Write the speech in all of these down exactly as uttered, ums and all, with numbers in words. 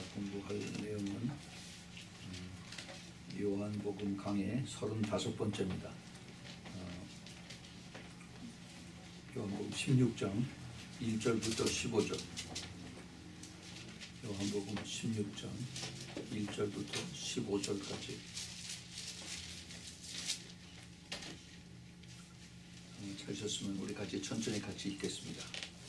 공부할 내용은 요한복음 강의 서른다섯 번째입니다. 요한복음 십육 장 일 절부터 십오 절. 요한복음 십육 장 일 절부터 십오 절까지. 찾으셨으면 우리 같이 천천히 같이 읽겠습니다.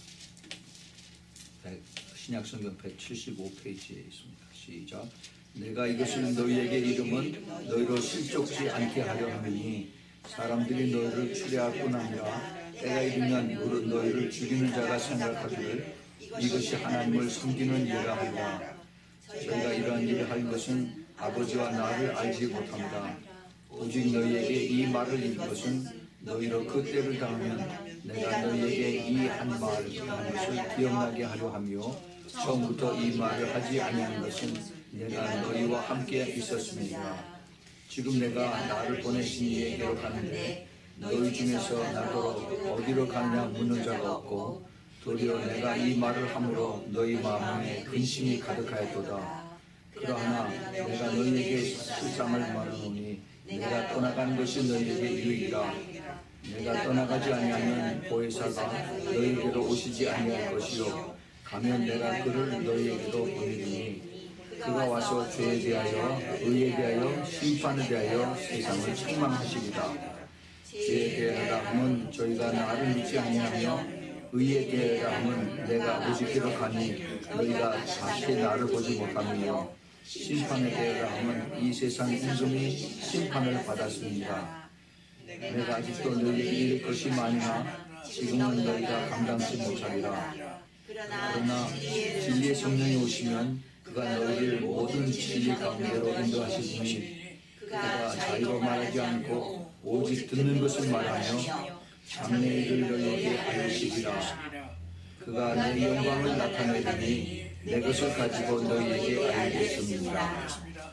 신약성경 백칠십오 페이지에 있습니다. 시작. 내가 이것을 너희에게 이름은 너희로 실족지 않게 하려 함이니 사람들이 너희를 추리할 뿐 아니라 때가 이르면 무릇 너희를 죽이는 자가 생각하기를 이것이 하나님을 섬기는 일이라 하리라. 저희가 이러한 일을 할 것은 아버지와 나를 알지 못합니다. 오직 너희에게 이 말을 이룬 것은 너희로 그 때를 당하면 내가 너희에게 이 한 말을 한 것을 기억나게 하려 하며 처음부터 이 말을 하지 아니한 것은 내가 너희와 함께 있었습니다. 지금 내가 나를 보내신 이에게로 가는데 너희 중에서 나더러 어디로 가느냐 묻는 자가 없고 도리어 내가 이 말을 함으로 너희 마음에 근심이 가득하였도다. 그러나 내가 너희에게 실상을 말하노니 내가 떠나가는 것이 너희에게 유익이라. 내가 떠나가지 아니하면 보혜사가 너희에게로 오시지 아니할 것이요 가면 내가 그를 너희에게로 보내리니 그가 와서 죄에 대하여 의에 대하여 심판에 대하여 세상을 책망하시리라. 죄에 대하여 하면 저희가 나를 믿지 아니하며 의에 대하여 하면 내가 아버지께로 가니 너희가 다시 나를 보지 못하며 심판에 대하여 하면 이 세상 임금이 심판을 받았습니다. 내가 아직도 너희에게 이를 것이 많으나 지금은 너희가 감당치 못하리라. 그러나 진리의 성령이 오시면 그가 너희를 모든 진리 가운데로 인도하시니 그가 자유로 말하지 않고 오직 듣는 것을 말하며 장래의 일을 너희에게 알리시리라. 그가 내 영광을 나타내리니 내 것을 가지고 너희에게 알리겠습니다.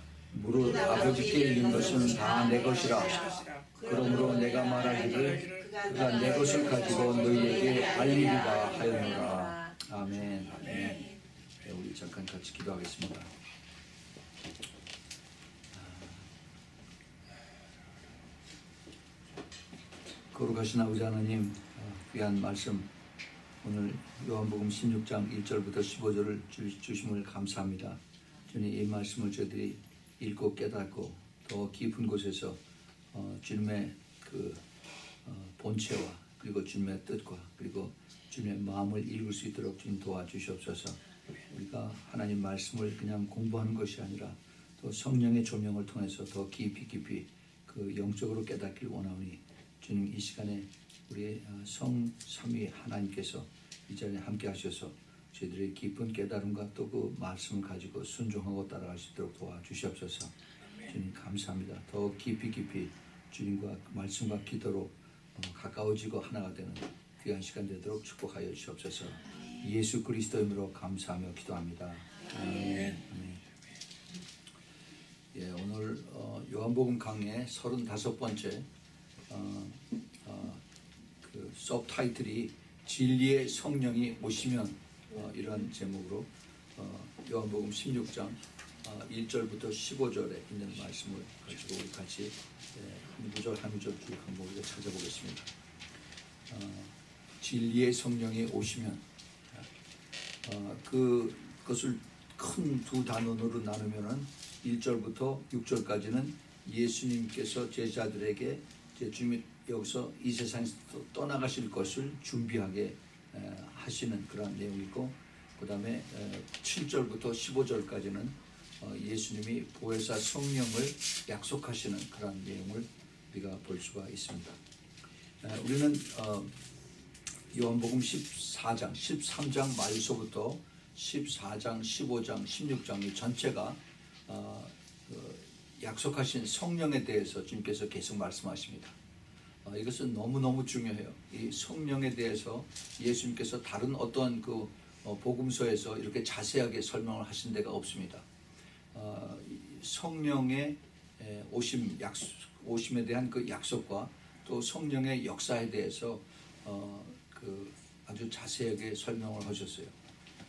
무릇 아버지께 있는 것은 다 내 것이라. 그러므로 내가 말하기를 그가 내 것을 가지고 너희에게 알리리라 하였노라. 아멘. 아멘. 네, 우리 잠깐 같이 기도하겠습니다. 거룩하신 아버지 하나님, 귀한 말씀 오늘 요한복음 십육 장 일 절부터 십오 절을 주심을 감사합니다. 주님, 이 말씀을 저희들이 읽고 깨닫고 더 깊은 곳에서 어, 주님의 그 어, 본체와 그리고 주님의 뜻과 그리고 주님의 마음을 읽을 수 있도록 주님 도와주시옵소서. 우리가 하나님 말씀을 그냥 공부하는 것이 아니라 또 성령의 조명을 통해서 더 깊이 깊이 그 영적으로 깨닫길 원하오니 주님, 이 시간에 우리 성 삼위 하나님께서 이 자리에 함께 하셔서 저희들의 깊은 깨달음과 또 그 말씀을 가지고 순종하고 따라갈 수 있도록 도와주시옵소서. 주님 감사합니다. 더 깊이 깊이 주님과 말씀과 기도로 가까워지고 하나가 되는 귀한 시간 되도록 축복하여 주시옵소서. 예수 그리스도 이름으로 감사하며 기도합니다. 아멘. 아멘. 예, 오늘 어, 요한복음 강의 서른다섯 번째 어, 어, 그 서브타이틀이 진리의 성령이 오시면 어, 이런 제목으로 어, 요한복음 십육 장 어, 일 절부터 십오 절에 있는 말씀을 가지고 우리 같이 예, 한 구절 한 구절 쭉 한번 우리가 찾아보겠습니다. 어, 진리의 성령이 오시면 어, 그, 그것을 큰 두 단원으로 나누면은 일 절부터 육 절까지는 예수님께서 제자들에게 제 주님이 여기서 이 세상에서 떠나가실 것을 준비하게 에, 하시는 그런 내용이고, 그 다음에 칠 절부터 십오 절까지는 어, 예수님이 보혜사 성령을 약속하시는 그런 내용을 우리가 볼 수가 있습니다. 에, 우리는 어, 요한복음 십사 장, 십삼 장 말서부터 십사 장, 십오 장, 십육 장 이 전체가 어, 그 약속하신 성령에 대해서 주님께서 계속 말씀하십니다. 어, 이것은 너무너무 중요해요. 이 성령에 대해서 예수님께서 다른 어떤 그 어, 복음서에서 이렇게 자세하게 설명을 하신 데가 없습니다. 어, 성령의 에, 오심, 약속, 오심에 대한 그 약속과 또 성령의 역사에 대해서 어, 그 아주 자세하게 설명을 하셨어요.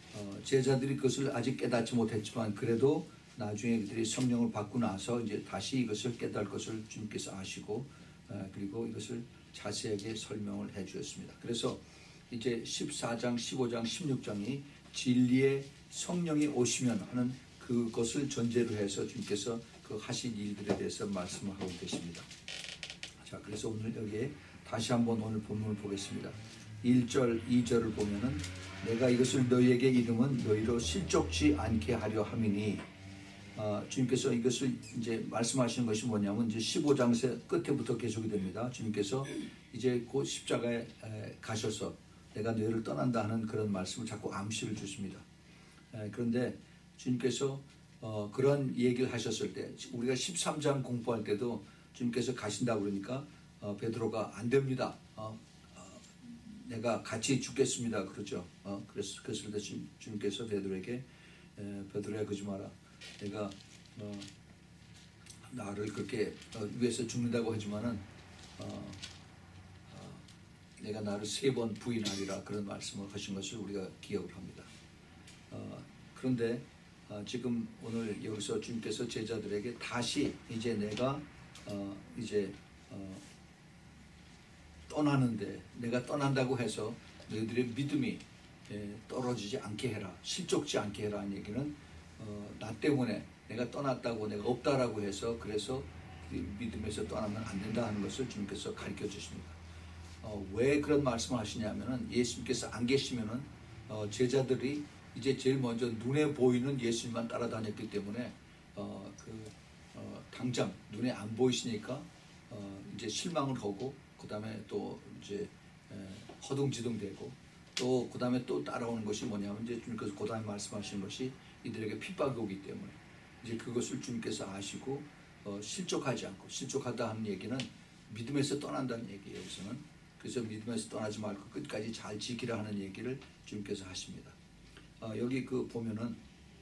어, 제자들이 그것을 아직 깨닫지 못했지만 그래도 나중에 그들이 성령을 받고 나서 이제 다시 이것을 깨달을 것을 주님께서 아시고 어, 그리고 이것을 자세하게 설명을 해 주셨습니다. 그래서 이제 십사 장, 십오 장, 십육 장이 진리의 성령이 오시면 하는 그것을 전제로 해서 주님께서 그 하신 일들에 대해서 말씀을 하고 계십니다. 자, 그래서 오늘 여기에 다시 한번 오늘 본문을 보겠습니다. 일 절, 이 절을 보면은 내가 이것을 너희에게 이름은 너희로 실족지 않게 하려 함이니 어, 주님께서 이것을 이제 말씀하시는 것이 뭐냐면 이제 십오 장 끝에부터 계속이 됩니다. 주님께서 이제 곧 십자가에 에, 가셔서 내가 너희를 떠난다 하는 그런 말씀을 자꾸 암시를 주십니다. 에, 그런데 주님께서 어, 그런 얘기를 하셨을 때 우리가 십삼 장 공부할 때도 주님께서 가신다고 그러니까 어, 베드로가 안 됩니다. 어, 어, 내가 같이 죽겠습니다. 그러죠. 어, 그래서 그랬을 때 주, 주님께서 베드로에게 에, 베드로야 그러지 마라. 내가 어, 나를 그렇게 어, 위해서 죽는다고 하지만은 어, 어, 내가 나를 세 번 부인하리라 그런 말씀을 하신 것을 우리가 기억을 합니다. 어, 그런데 어, 지금 오늘 여기서 주님께서 제자들에게 다시 이제 내가 어, 이제 어, 떠나는데 내가 떠난다고 해서 너희들의 믿음이 예, 떨어지지 않게 해라, 실족지 않게 해라 하는 얘기는 어, 나 때문에 내가 떠났다고 내가 없다라고 해서 그래서 믿음에서 떠나면 안 된다 하는 것을 주님께서 가르쳐 주십니다. 어, 왜 그런 말씀을 하시냐면은 예수님께서 안 계시면은 어, 제자들이 이제 제일 먼저 눈에 보이는 예수님만 따라다녔기 때문에 어, 그 어, 당장 눈에 안 보이시니까 어, 이제 실망을 하고 그 다음에 또 이제 에, 허둥지둥되고 또 그 다음에 또 따라오는 것이 뭐냐면 이제 주님께서 그 다음에 말씀하신 것이 이들에게 핍박이 오기 때문에 이제 그것을 주님께서 아시고 어, 실족하지 않고 실족하다 하는 얘기는 믿음에서 떠난다는 얘기예요. 여기서는 그래서 믿음에서 떠나지 말고 끝까지 잘 지키라 하는 얘기를 주님께서 하십니다. 어, 여기 그 보면은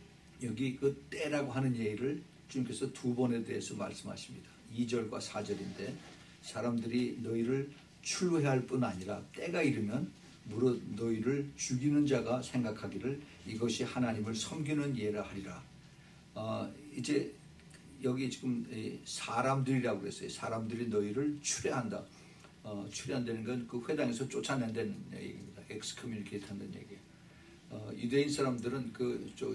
여기 그 때라고 하는 얘기를 주님께서 두 번에 대해서 말씀하십니다. 이 절과 사 절인데 사람들이 너희를 출회할 뿐 아니라 때가 이르면 무릇 너희를 죽이는 자가 생각하기를 이것이 하나님을 섬기는 예라 하리라. 어, 이제 여기 지금 사람들이라고 그랬어요. 사람들이 너희를 출애한다. 어, 출애한다는 건 그 회당에서 쫓아낸다는 얘기입니다. 엑스커뮤니케이트 한다는 얘기예요. 어, 유대인 사람들은 그 저,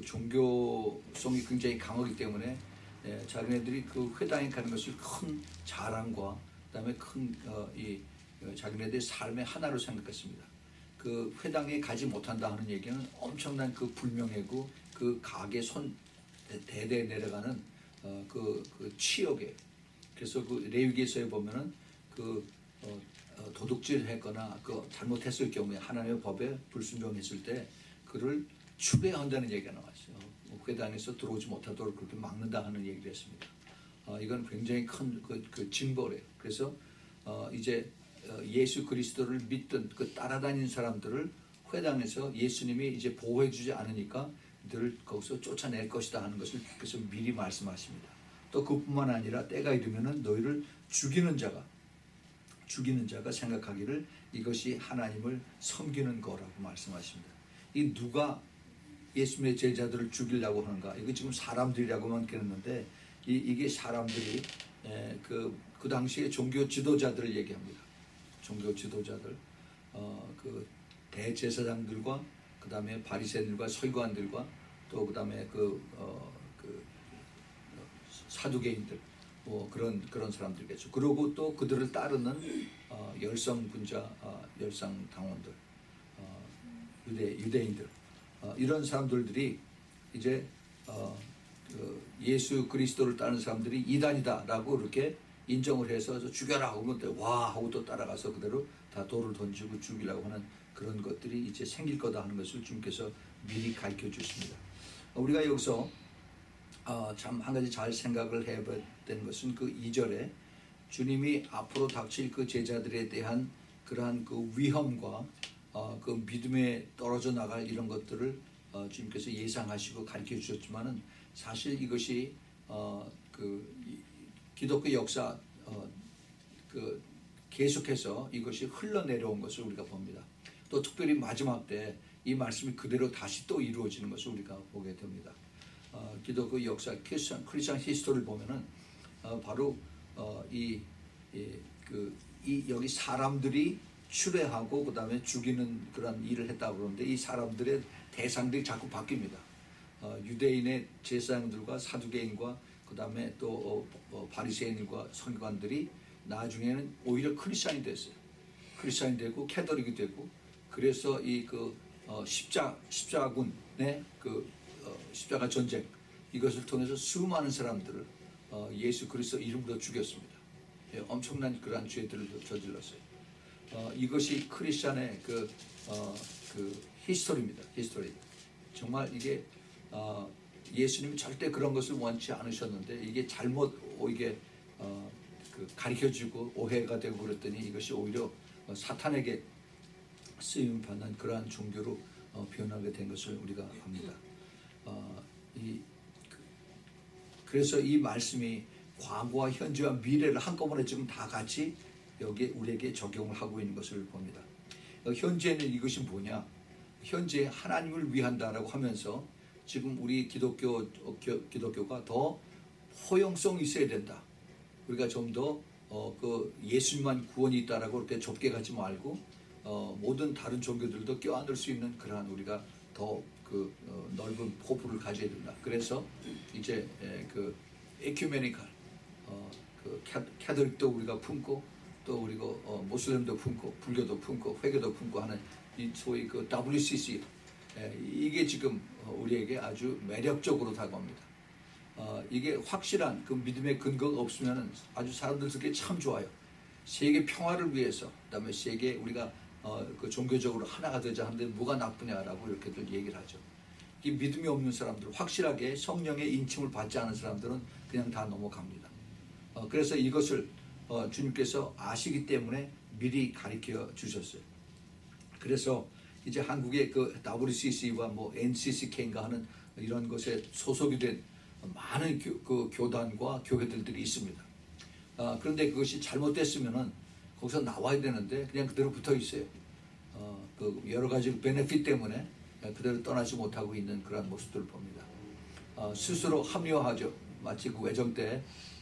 종교성이 굉장히 강하기 때문에 예, 자기네들이 그 회당에 가는 것을 큰 자랑과 그다음에 큰 어, 이 어, 자기네들의 삶의 하나로 생각했습니다. 그 회당에 가지 못한다 하는 얘기는 엄청난 그 불명예고 그 가게 손 대대 내려가는 어, 그, 그 취업에 그래서 그 레위기서에 보면은 그 어, 어, 도둑질했거나 그 잘못했을 경우에 하나님의 법에 불순종했을 때 그를 추배한다는 얘기가 나왔어요. 회당에서 들어오지 못하도록 그렇게 막는다 하는 얘기를 했습니다. 어, 이건 굉장히 큰 그, 그 징벌이에요. 그래서 어, 이제 예수 그리스도를 믿던 그 따라다니는 사람들을 회당에서 예수님이 이제 보호해주지 않으니까 그들을 거기서 쫓아낼 것이다 하는 것을 그래서 미리 말씀하십니다. 또 그뿐만 아니라 때가 이르면은 너희를 죽이는 자가 죽이는 자가 생각하기를 이것이 하나님을 섬기는 거라고 말씀하십니다. 이 누가 예수님의 제자들을 죽이려고 하는가? 이거 지금 사람들이라고만 그랬는데 이, 이게 사람들이 에, 그, 그 당시에 종교 지도자들을 얘기합니다. 종교 지도자들, 어, 그 대제사장들과 그 다음에 바리새인들과 서기관들과 또 그 다음에 그, 어, 그 사두개인들, 뭐 그런 그런 사람들겠죠. 그리고 또 그들을 따르는 어, 열성분자, 어, 열성당원들, 어, 유대 유대인들, 어, 이런 사람들들이 이제 어, 그 예수 그리스도를 따르는 사람들이 이단이다라고 이렇게 인정을 해서 죽여라 하고 와 하고 또 따라가서 그대로 다 돌을 던지고 죽이려고 하는 그런 것들이 이제 생길 거다 하는 것을 주님께서 미리 가르쳐 주십니다. 우리가 여기서 어, 참 한 가지 잘 생각을 해봐야 되는 것은 그 이 절에 주님이 앞으로 닥칠 그 제자들에 대한 그러한 그 위험과 어, 그 믿음에 떨어져 나갈 이런 것들을 어, 주님께서 예상하시고 가르쳐 주셨지만은 사실 이것이 어, 그 기독교 역사 어, 그 계속해서 이것이 흘러내려온 것을 우리가 봅니다. 또 특별히 마지막 때 이 말씀이 그대로 다시 또 이루어지는 것을 우리가 보게 됩니다. 어, 기독교 역사 크리스천 크리스천 히스토리를 보면은 어, 바로 어, 이, 이, 그, 이 여기 사람들이 추례하고 그 다음에 죽이는 그런 일을 했다고 그러는데 이 사람들의 대상들이 자꾸 바뀝니다. 어, 유대인의 제사장들과 사두개인과 그 다음에 또 어, 어, 바리새인과 선관들이 나중에는 오히려 크리스천이 됐어요. 크리스천이 되고 캐톨릭이 되고 그래서 이 그 어, 십자 십자군의 그 어, 십자가 전쟁 이것을 통해서 수많은 사람들을 어, 예수 그리스도 이름으로 죽였습니다. 예, 엄청난 그러한 죄들을 저질렀어요. 어, 이것이 크리스천의 그, 어, 그 히스토리입니다. 히스토리. 정말 이게 어, 예수님이 절대 그런 것을 원치 않으셨는데 이게 잘못 이게 어, 그 가르쳐주고 오해가 되고 그랬더니 이것이 오히려 어, 사탄에게 쓰임 받는 그러한 종교로 어, 변하게 된 것을 우리가 합니다. 어, 이, 그, 그래서 이 말씀이 과거와 현재와 미래를 한꺼번에 지금 다 같이 여기에 우리에게 적용을 하고 있는 것을 봅니다. 어, 현재는 이것이 뭐냐? 현재 하나님을 위한다라고 하면서 지금 우리 기독교 어, 교, 기독교가 더 포용성이 있어야 된다. 우리가 좀 더 어, 그 예수님만 구원이 있다라고 그렇게 좁게 가지 말고 어, 모든 다른 종교들도 껴안을 수 있는 그러한 우리가 더 그 어, 넓은 포부를 가져야 된다. 그래서 이제 에, 그 에큐메니칼 어, 그 캐톨릭도 우리가 품고 또 그리고 어, 모슬렘도 품고 불교도 품고 회교도 품고 하는 이 소위 그 더블유씨씨 에, 이게 지금 우리에게 아주 매력적으로 다가옵니다. 어, 이게 확실한 그 믿음의 근거가 없으면 아주 사람들 듣기 참 좋아요. 세계 평화를 위해서, 그다음에 세계 우리가 어, 그 종교적으로 하나가 되자 하는데 뭐가 나쁘냐라고 이렇게들 얘기를 하죠. 이 믿음이 없는 사람들, 확실하게 성령의 인침을 받지 않은 사람들은 그냥 다 넘어갑니다. 어, 그래서 이것을 어, 주님께서 아시기 때문에 미리 가르쳐 주셨어요. 그래서 이제 한국의 그 더블유씨씨와 뭐 엔씨씨케인가 하는 이런 것에 소속이 된 많은 교, 그 교단과 교회들이 있습니다. 아, 그런데 그것이 잘못됐으면은 거기서 나와야 되는데 그냥 그대로 붙어 있어요. 어, 그 여러 가지 베네핏 때문에 그대로 떠나지 못하고 있는 그런 모습들을 봅니다. 어, 스스로 합리화하죠. 마치 그 외정 때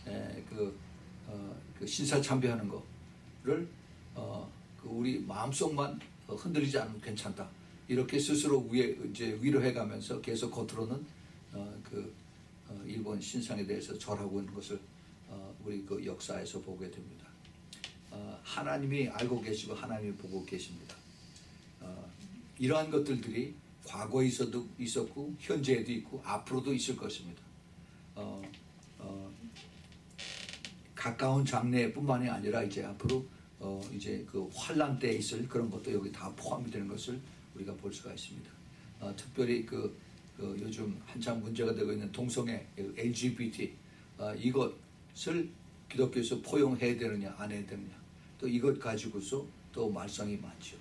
그 어, 그 신사참배하는 거를 어, 그 우리 마음속만 흔들리지 않으면 괜찮다. 이렇게 스스로 위에 이제 위로해가면서 계속 겉으로는 어, 그 어, 일본 신상에 대해서 절하고 있는 것을 어, 우리 그 역사에서 보게 됩니다. 어, 하나님이 알고 계시고 하나님이 보고 계십니다. 어, 이러한 것들이 과거에 있어도 있었고 현재에도 있고 앞으로도 있을 것입니다. 어, 어, 가까운 장래뿐만이 아니라 이제 앞으로 어, 이제 그 환란 때에 있을 그런 것도 여기 다 포함이 되는 것을 우리가 볼 수가 있습니다. 어, 특별히 그, 그 요즘 한참 문제가 되고 있는 동성애 엘지비티 어, 이것을 기독교에서 포용해야 되느냐 안 해야 되느냐 또 이것 가지고서 또 말썽이 많죠.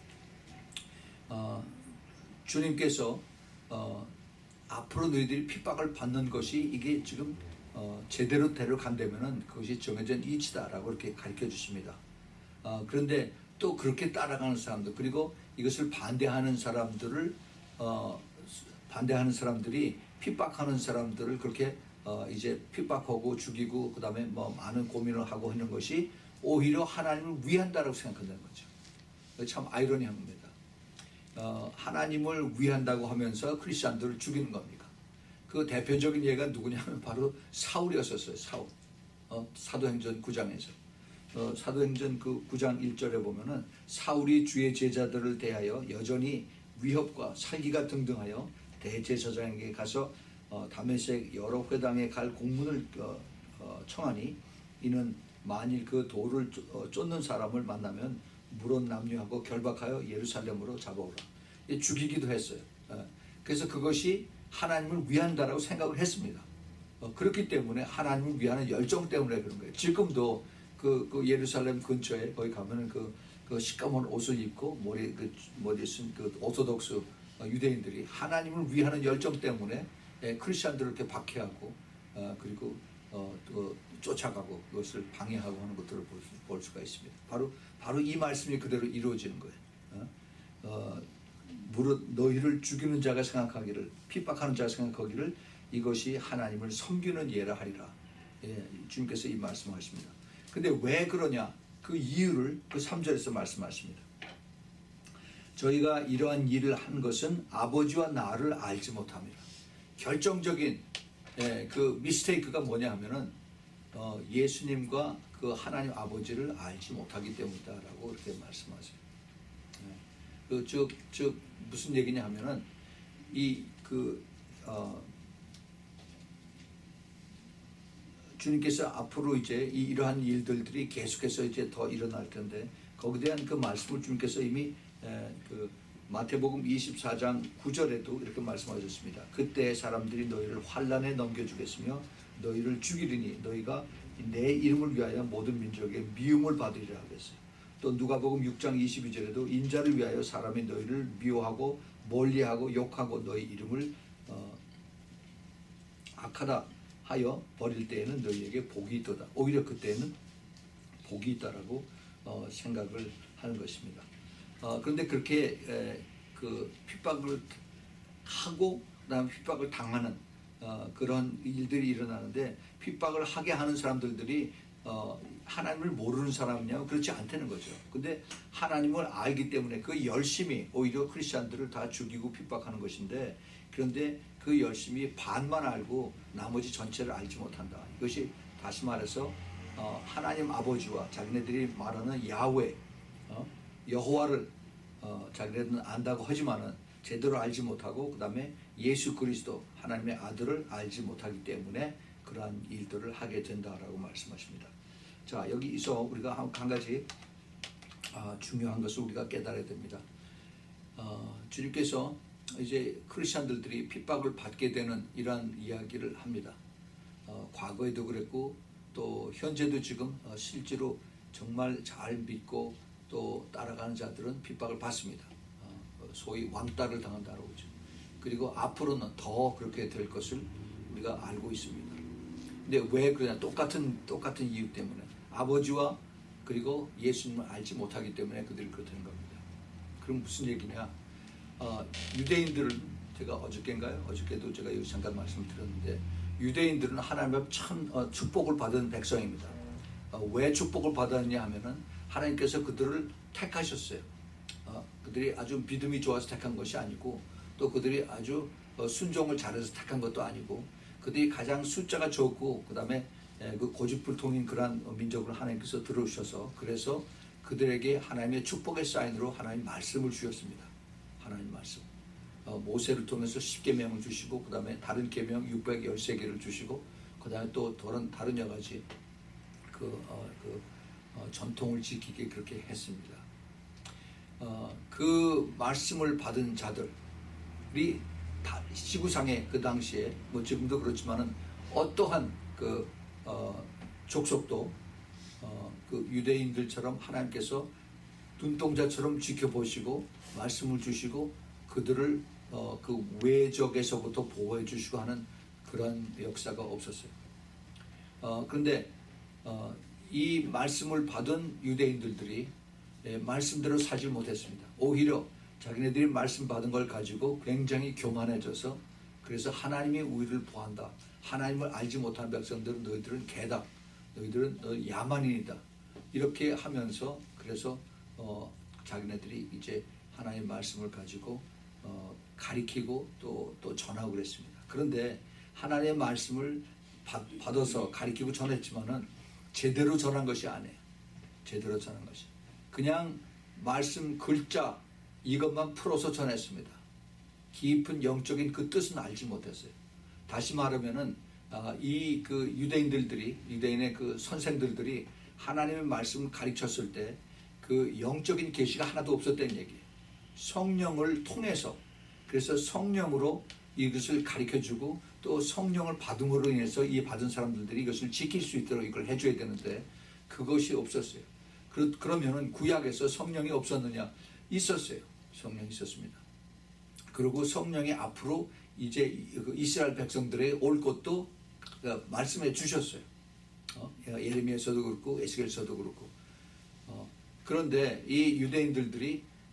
어, 주님께서 어, 앞으로 너희들이 핍박을 받는 것이 이게 지금 어, 제대로 데려간다면은 그것이 정해진 이치다라고 이렇게 가르쳐 주십니다. 어, 그런데 또 그렇게 따라가는 사람들 그리고 이것을 반대하는 사람들을 어, 반대하는 사람들이 핍박하는 사람들을 그렇게 어, 이제 핍박하고 죽이고 그 다음에 뭐 많은 고민을 하고 하는 것이 오히려 하나님을 위한다라고 생각한다는 거죠. 참 아이러니합니다. 어, 하나님을 위한다고 하면서 크리스천들을 죽이는 겁니까? 그 대표적인 예가 누구냐면 바로 사울이었었어요. 사울. 어, 사도행전 구 장에서. 어, 사도행전 그 구 장 일 절에 보면은 사울이 주의 제자들을 대하여 여전히 위협과 살기가 등등하여 대제사장에게 가서 어, 다메섹 여러 회당에 갈 공문을 어, 어, 청하니 이는 만일 그 돌을 어, 쫓는 사람을 만나면 물은 남유하고 결박하여 예루살렘으로 잡아오라. 죽이기도 했어요. 어, 그래서 그것이 하나님을 위한다라고 생각을 했습니다. 어, 그렇기 때문에 하나님을 위하는 열정 때문에 그런 거예요. 지금도 그, 그 예루살렘 근처에 거기 가면은 그, 그 시꺼먼 옷을 입고 머리 그 머리에 쓴 그 오소독스 유대인들이 하나님을 위하는 열정 때문에 예, 크리스천들을 이렇게 박해하고 어, 그리고 어, 또 쫓아가고 그것을 방해하고 하는 것들을 볼, 수, 볼 수가 있습니다. 바로 바로 이 말씀이 그대로 이루어지는 거예요. 어? 어, 무릇 너희를 죽이는 자가 생각하기를, 핍박하는 자가 생각하기를 이것이 하나님을 섬기는 예라 하리라. 예, 주님께서 이 말씀하십니다. 근데 왜 그러냐? 그 이유를 그 삼 절에서 말씀하십니다. 저희가 이러한 일을 한 것은 아버지와 나를 알지 못함이라. 결정적인 예, 그 미스테이크가 뭐냐 하면은 어, 예수님과 그 하나님 아버지를 알지 못하기 때문이다라고 이렇게 말씀하세요. 예, 그, 즉, 즉 무슨 얘기냐 하면은 이 그 어, 주님께서 앞으로 이제 이 이러한 일들이 계속해서 이제 더 일어날 텐데 거기에 대한 그 말씀을 주님께서 이미 에, 그 마태복음 이십사 장 구 절에도 이렇게 말씀하셨습니다. 그때 사람들이 너희를 환난에 넘겨주겠으며 너희를 죽이리니 너희가 내 이름을 위하여 모든 민족의 미움을 받으리라 하겠어요. 또 누가복음 육 장 이십이 절에도 인자를 위하여 사람이 너희를 미워하고 멀리하고 욕하고 너희 이름을 어, 악하다 하여 버릴 때에는 너희에게 복이 있도다. 오히려 그때에는 복이 있다라고 어, 생각을 하는 것입니다. 어, 그런데 그렇게 에, 그 핍박을 하고 그다음 핍박을 당하는 어, 그런 일들이 일어나는데 핍박을 하게 하는 사람들이 어, 하나님을 모르는 사람이냐고 그렇지 않다는 거죠. 근데 하나님을 알기 때문에 그 열심히 오히려 크리스찬들을 다 죽이고 핍박하는 것인데 그런데 그 열심히 반만 알고 나머지 전체를 알지 못한다. 이것이 다시 말해서 어, 하나님 아버지와 자기네들이 말하는 야훼 어, 여호와를 어, 자기네들은 안다고 하지만은 제대로 알지 못하고 그 다음에 예수 그리스도 하나님의 아들을 알지 못하기 때문에 그러한 일들을 하게 된다라고 말씀하십니다. 자, 여기서 우리가 한, 한 가지 어, 중요한 것을 우리가 깨달아야 됩니다. 어, 주님께서 이제 크리스천들이 핍박을 받게 되는 이러한 이야기를 합니다. 어, 과거에도 그랬고 또 현재도 지금 어, 실제로 정말 잘 믿고 또 따라가는 자들은 핍박을 받습니다. 어, 소위 왕따를 당한다고 그러죠. 그리고 앞으로는 더 그렇게 될 것을 우리가 알고 있습니다. 근데 왜 그러냐? 똑같은 똑같은 이유 때문에 아버지와 그리고 예수님을 알지 못하기 때문에 그들이 그렇다는 겁니다. 그럼 무슨 얘기냐? 어, 유대인들은 제가 어저께인가요? 어저께도 제가 여기 잠깐 말씀을 드렸는데 유대인들은 하나님의 참 어, 축복을 받은 백성입니다. 어, 왜 축복을 받았냐 하면은 하나님께서 그들을 택하셨어요. 어, 그들이 아주 믿음이 좋아서 택한 것이 아니고 또 그들이 아주 어, 순종을 잘해서 택한 것도 아니고 그들이 가장 숫자가 적고 그 다음에 그 고집불통인 그러한 민족을 하나님께서 들어오셔서 그래서 그들에게 하나님의 축복의 사인으로 하나님 말씀을 주셨습니다. 하나님 말씀. 어, 모세를 통해서 십 계명을 주시고 그 다음에 다른 계명 육백십삼 개를 주시고 그 다음에 또 다른, 다른 여러 가지 그, 어, 그 어, 전통을 지키게 그렇게 했습니다. 어, 그 말씀을 받은 자들이 다 지구상에 그 당시에 뭐 지금도 그렇지만은 어떠한 그 어, 족속도 어, 그 유대인들처럼 하나님께서 눈동자처럼 지켜보시고 말씀을 주시고 그들을 어, 그 외적에서부터 보호해 주시고 하는 그런 역사가 없었어요. 어, 그런데 어, 이 말씀을 받은 유대인들이 예, 말씀대로 살지 못했습니다. 오히려 자기네들이 말씀 받은 걸 가지고 굉장히 교만해져서 그래서 하나님이 우리를 보한다. 하나님을 알지 못한 백성들은 너희들은 개다. 너희들은 너 야만인이다. 이렇게 하면서 그래서 어, 자기네들이 이제 하나님의 말씀을 가지고 어, 가리키고 또, 또 전하고 그랬습니다. 그런데 하나님의 말씀을 받, 받아서 가리키고 전했지만은 제대로 전한 것이 아니에요. 제대로 전한 것이. 그냥 말씀 글자 이것만 풀어서 전했습니다. 깊은 영적인 그 뜻은 알지 못했어요. 다시 말하면은 이 그 유대인들들이 유대인의 그 선생들들이 하나님의 말씀을 가르쳤을 때 그 영적인 계시가 하나도 없었다는 얘기예요. 성령을 통해서 그래서 성령으로 이것을 가르쳐주고 또 성령을 받음으로 인해서 이 받은 사람들이 이것을 지킬 수 있도록 이걸 해줘야 되는데 그것이 없었어요. 그러, 그러면은 구약에서 성령이 없었느냐? 있었어요. 성령이 있었습니다. 그리고 성령이 앞으로 이제 이스라엘 백성들의 올 것도 말씀해 주셨어요. 어? 예레미야서도 그렇고 에스겔서도 그렇고. 어, 그런데 이 유대인들들이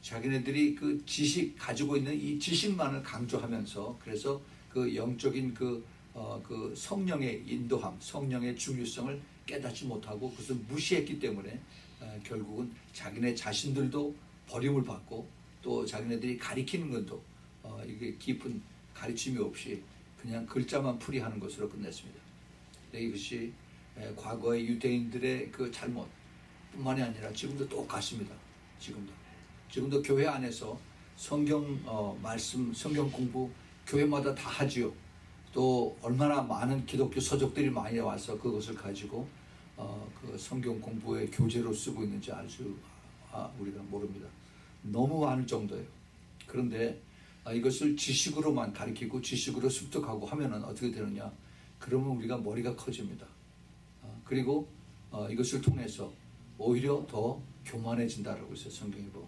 자기네들이 그 지식 가지고 있는 이 지식만을 강조하면서 그래서 그 영적인 그, 어, 그 성령의 인도함, 성령의 중요성을 깨닫지 못하고 그것을 무시했기 때문에 어, 결국은 자기네 자신들도 버림을 받고 또 자기네들이 가리키는 것도 어, 이게 깊은 가르침이 없이 그냥 글자만 풀이하는 것으로 끝냈습니다. 이것이 에, 과거의 유대인들의 그 잘못뿐만이 아니라 지금도 똑같습니다. 지금도 지금도 교회 안에서 성경 어, 말씀, 성경 공부 교회마다 다 하지요. 또 얼마나 많은 기독교 서적들이 많이 와서 그것을 가지고 어, 그 성경 공부의 교재로 쓰고 있는지 알 수 아, 우리가 모릅니다. 너무 많을 정도예요. 그런데 아, 이것을 지식으로만 가르치고 지식으로 습득하고 하면은 어떻게 되느냐? 그러면 우리가 머리가 커집니다. 어, 그리고 어, 이것을 통해서 오히려 더 교만해진다라고 있어요. 성경에 보면.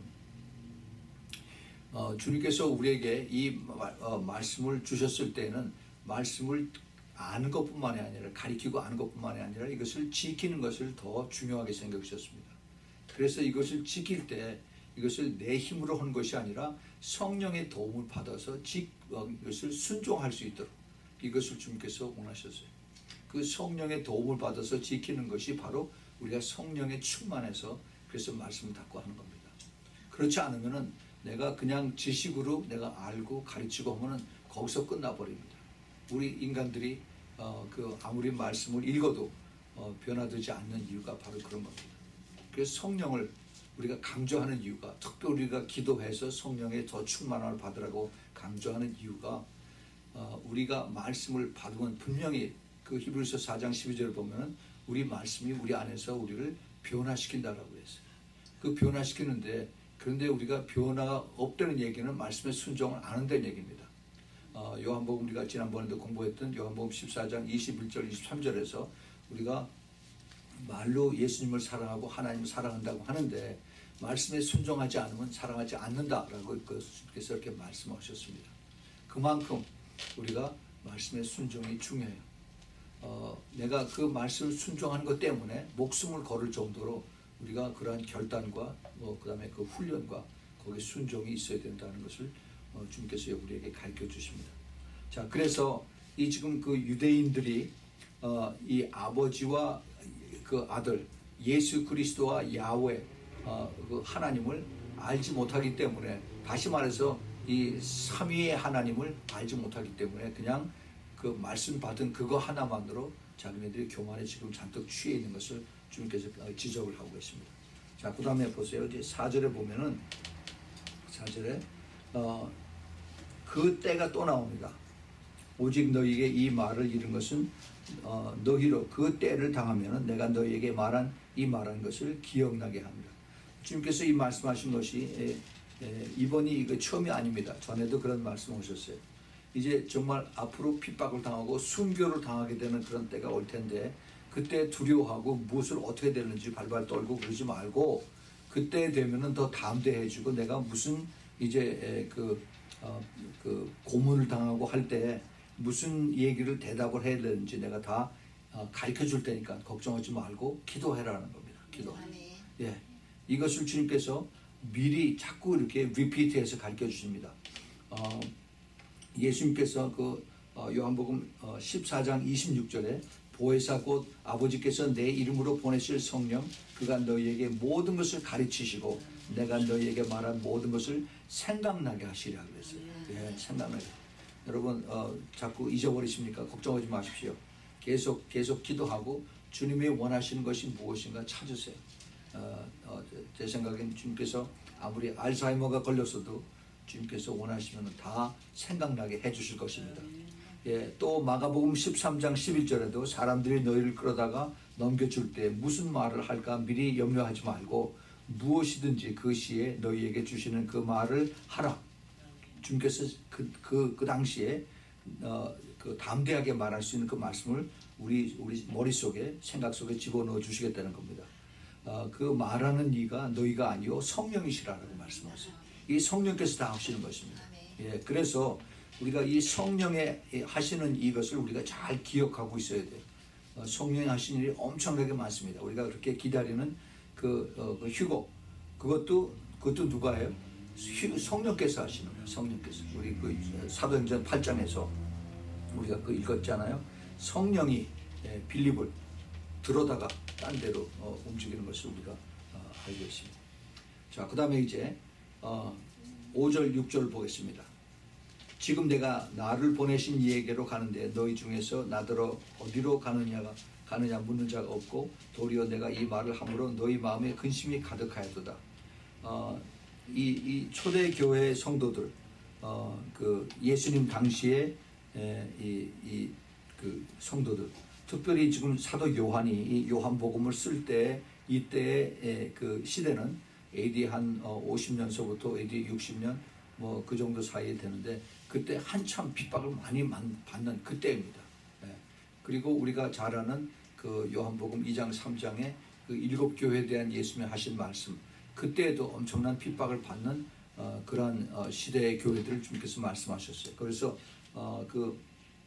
어, 주님께서 우리에게 이 마, 어, 말씀을 주셨을 때는 말씀을 아는 것뿐만이 아니라 가리키고 아는 것뿐만이 아니라 이것을 지키는 것을 더 중요하게 생각하셨습니다. 그래서 이것을 지킬 때 이것을 내 힘으로 한 것이 아니라 성령의 도움을 받아서 지, 어, 이것을 순종할 수 있도록 이것을 주님께서 원하셨어요. 그 성령의 도움을 받아서 지키는 것이 바로 우리가 성령에 충만해서 그래서 말씀을 닫고 하는 겁니다. 그렇지 않으면은 내가 그냥 지식으로 내가 알고 가르치고 하면은 거기서 끝나버립니다. 우리 인간들이 어, 그 아무리 말씀을 읽어도 어, 변화되지 않는 이유가 바로 그런 겁니다. 그래서 성령을 우리가 강조하는 이유가 특별히 우리가 기도해서 성령의 더 충만함을 받으라고 강조하는 이유가 어, 우리가 말씀을 받으면 분명히 그 히브리서 사 장 십이 절을 보면은 우리 말씀이 우리 안에서 우리를 변화시킨다라고 했어요. 그 변화시키는데 그런데 우리가 변화가 없다는 얘기는 말씀에 순종을 안 한다는 얘기입니다. 어, 요한복음 우리가 지난번에도 공부했던 요한복음 십사 장 이십일 절 이십삼 절에서 우리가 말로 예수님을 사랑하고 하나님을 사랑한다고 하는데 말씀에 순종하지 않으면 사랑하지 않는다라고 주님께서 이렇게 말씀하셨습니다. 그만큼 우리가 말씀에 순종이 중요해요. 어, 내가 그 말씀을 순종하는 것 때문에 목숨을 걸을 정도로 우리가 그러한 결단과 뭐 그다음에 그 훈련과 거기에 순종이 있어야 된다는 것을 어, 주님께서 우리에게 가르쳐 주십니다. 자, 그래서 이 지금 그 유대인들이 어, 이 아버지와 그 아들 예수 그리스도와 야훼 어, 그 하나님을 알지 못하기 때문에 다시 말해서 이 삼위의 하나님을 알지 못하기 때문에 그냥 그 말씀 받은 그거 하나만으로 자기네들이 교만에 지금 잔뜩 취해 있는 것을 주님께서 지적을 하고 있습니다. 자, 그 다음에 보세요. 이제 사 절에 보면은 사 절에 어, 그 때가 또 나옵니다. 오직 너희에게 이 말을 이룬 것은 어, 너희로 그 때를 당하면은 내가 너희에게 말한 이 말한 것을 기억나게 합니다. 주님께서 이 말씀하신 것이 에, 에, 이번이 이거 처음이 아닙니다. 전에도 그런 말씀 하셨어요. 이제 정말 앞으로 핍박을 당하고 순교를 당하게 되는 그런 때가 올 텐데 그때 두려워하고 무엇을 어떻게 되는지 발발 떨고 그러지 말고 그때 되면은 더 담대해지고 내가 무슨 이제 그, 어, 그 고문을 당하고 할 때 무슨 얘기를 대답을 해야 되는지 내가 다 어, 가르쳐 줄 테니까 걱정하지 말고 기도해라는 겁니다. 기도. 예, 이것을 주님께서 미리 자꾸 이렇게 리피트해서 가르쳐 주십니다. 어, 예수님께서 그 어, 요한복음 어, 십사 장 이십육 절에 보혜사 곧 아버지께서 내 이름으로 보내실 성령 그가 너희에게 모든 것을 가르치시고 내가 너희에게 말한 모든 것을 생각나게 하시리라 그랬어요. 예, 생각나게. 여러분 어, 자꾸 잊어버리십니까? 걱정하지 마십시오. 계속 계속 기도하고 주님이 원하시는 것이 무엇인가 찾으세요. 어, 어, 제 생각엔 주님께서 아무리 알츠하이머가 걸렸어도 주님께서 원하시면 다 생각나게 해주실 것입니다. 예, 또 마가복음 십삼 장 십일 절에도 사람들이 너희를 끌어다가 넘겨줄 때 무슨 말을 할까 미리 염려하지 말고 무엇이든지 그 시에 너희에게 주시는 그 말을 하라. 주님께서 그, 그, 그 당시에 어, 그 담대하게 말할 수 있는 그 말씀을 우리, 우리 머릿속에 생각 속에 집어넣어 주시겠다는 겁니다. 어, 그 말하는 이가 너희가 아니요 성령이시라라고 말씀하세요. 이 성령께서 다 하시는 것입니다. 예, 그래서 우리가 이 성령의 하시는 이것을 우리가 잘 기억하고 있어야 돼요. 어, 성령이 하시는 일이 엄청나게 많습니다. 우리가 그렇게 기다리는 그, 어, 그 휴거 그것도 그것도 누가 해요? 성령께서 하시는 거예요. 성령께서. 우리 그 사도행전 팔 장에서 우리가 그 읽었잖아요. 성령이 빌립을 들어다가 딴 데로 어, 움직이는 것을 우리가 어, 알고 있습니다. 자, 그 다음에 이제 어, 오 절 육 절 보겠습니다. 지금 내가 나를 보내신 이에게로 가는데 너희 중에서 나더러 어디로 가느냐가 가느냐 묻는 자가 없고 도리어 내가 이 말을 함으로 너희 마음에 근심이 가득하였도다. 어, 이, 이 초대교회 성도들, 어, 그 예수님 당시에 에, 이, 이, 그 성도들, 특별히 지금 사도 요한이 이 요한복음을 쓸 때 이때의 그 시대는 에이디 한 오십 년서부터 에이디 육십 년 뭐 그 정도 사이에 되는데 그때 한참 핍박을 많이 받는 그때입니다. 예. 그리고 우리가 잘 아는 그 요한복음 이 장 삼 장에 그 일곱 교회에 대한 예수님이 하신 말씀, 그때에도 엄청난 핍박을 받는 어, 그러한 어, 시대의 교회들을 주님께서 말씀하셨어요. 그래서 어, 그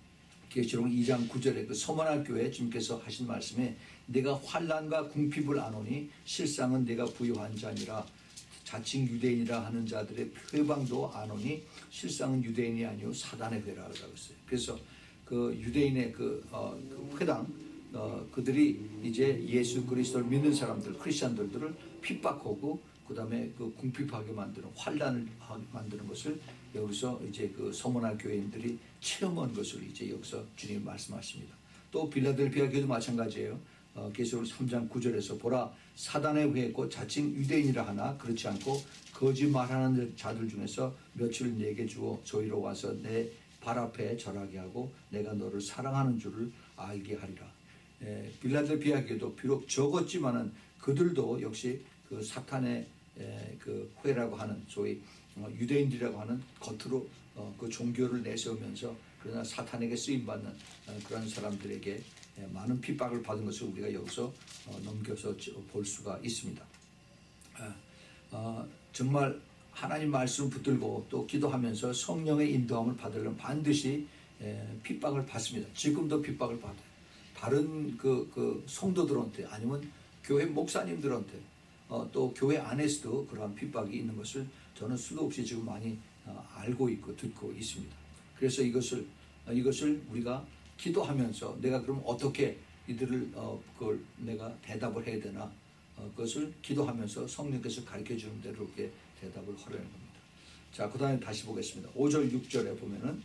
계시록 이 장 구 절에 그 서머나 교회 주님께서 하신 말씀에 내가 환난과 궁핍을 아노니 실상은 내가 부요한 자니라. 자칭 유대인이라 하는 자들의 회방도 아노니 실상은 유대인이 아니오 사단의 회라고 했어요. 그래서 그 유대인의 그, 어, 그 회당 어, 그들이 이제 예수 그리스도를 믿는 사람들 크리스천들을 핍박하고 그 다음에 그 궁핍하게 만드는 환난을 만드는 것을 여기서 이제 그 서머나 교회인들이 체험한 것을 이제 여기서 주님이 말씀하십니다. 또 빌라델피아 교회도 마찬가지예요. 어, 계시록 삼 장 구 절에서 보라 사단의 회 곧 자칭 유대인이라 하나 그렇지 않고 거짓말하는 자들 중에서 며칠 내게 주어 저희로 와서 내 발 앞에 절하게 하고 내가 너를 사랑하는 줄을 알게 하리라. 에, 빌라델피아 교회도 비록 적었지만은 그들도 역시 그 사탄의 에, 그 회라고 하는 소위 어, 유대인들이라고 하는 겉으로 어, 그 종교를 내세우면서 그러나 사탄에게 쓰임받는 어, 그런 사람들에게 에, 많은 핍박을 받은 것을 우리가 여기서 어, 넘겨서 볼 수가 있습니다. 아, 어, 정말 하나님 말씀 붙들고 또 기도하면서 성령의 인도함을 받으려면 반드시 에, 핍박을 받습니다. 지금도 핍박을 받아요. 다른 그, 그 성도들한테 아니면 교회 목사님들한테 어, 또 교회 안에서도 그러한 핍박이 있는 것을 저는 수도 없이 지금 많이 어, 알고 있고 듣고 있습니다. 그래서 이것을 어, 이것을 우리가 기도하면서 내가 그럼 어떻게 이들을 어, 그걸 내가 대답을 해야 되나 어, 그것을 기도하면서 성령께서 가르쳐 주는 대로 이렇게 대답을 하려는 겁니다. 자, 그 다음에 다시 보겠습니다. 오 절 육 절에 보면은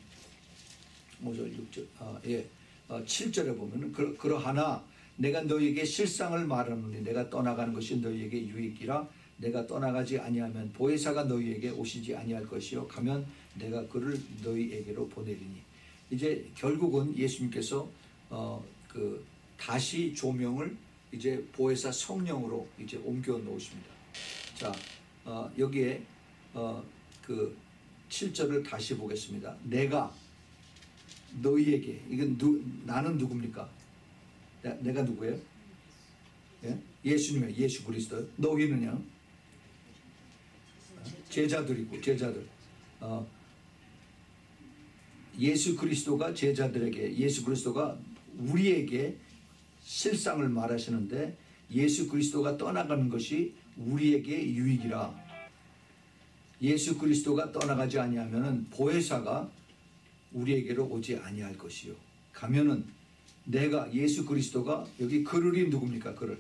오 절 육 절 아, 예. 어, 칠 절에 보면은 그, 그러하나 내가 너희에게 실상을 말하노니 내가 떠나가는 것이 너희에게 유익이라. 내가 떠나가지 아니하면 보혜사가 너희에게 오시지 아니할 것이요 가면 내가 그를 너희에게로 보내리니. 이제 결국은 예수님께서 어, 그 다시 조명을 이제 보혜사 성령으로 이제 옮겨 놓으십니다. 자, 어, 여기에 어, 그 칠 절을 다시 보겠습니다. 내가 너희에게, 이건 누, 나는 누굽니까? 내, 내가 누구예요? 예? 예수님이에요. 예수 그리스도. 너희는요? 제자들이고 제자들. 어, 예수 그리스도가 제자들에게, 예수 그리스도가 우리에게 실상을 말하시는데 예수 그리스도가 떠나가는 것이 우리에게 유익이라. 예수 그리스도가 떠나가지 아니하면은 보혜사가 우리에게로 오지 아니할 것이요 가면은 내가 예수 그리스도가 여기 그를이 누굽니까? 그를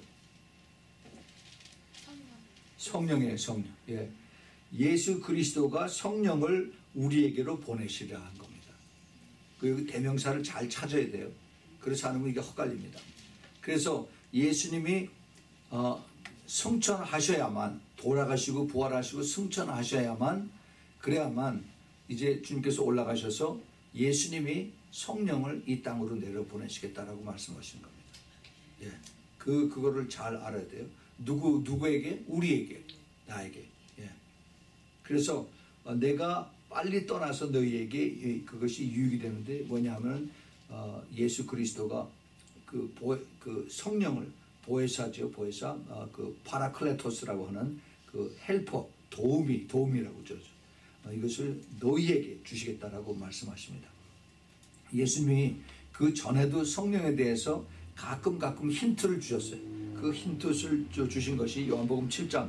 성령이에요. 성령. 예. 예수 그리스도가 성령을 우리에게로 보내시려 한 겁니다. 그 여기 대명사를 잘 찾아야 돼요. 그렇지 않으면 이게 헛갈립니다. 그래서 예수님이 어, 승천하셔야만, 돌아가시고 부활하시고 승천하셔야만, 그래야만 이제 주님께서 올라가셔서 예수님이 성령을 이 땅으로 내려보내시겠다라고 말씀하시는 겁니다. 예, 그 그거를 잘 알아야 돼요. 누구 누구에게? 우리에게, 나에게. 예. 그래서 어, 내가 빨리 떠나서 너희에게 그것이 유익이 되는데 뭐냐면 어, 예수 그리스도가 그, 보, 그 성령을 보혜사죠, 보혜사, 어, 그 파라클레토스라고 하는 그 헬퍼, 도움이 도움이라고 그러죠. 어, 이것을 너희에게 주시겠다라고 말씀하십니다. 예수님이 그 전에도 성령에 대해서 가끔 가끔 힌트를 주셨어요. 그 힌트를 주신 것이 요한복음 칠 장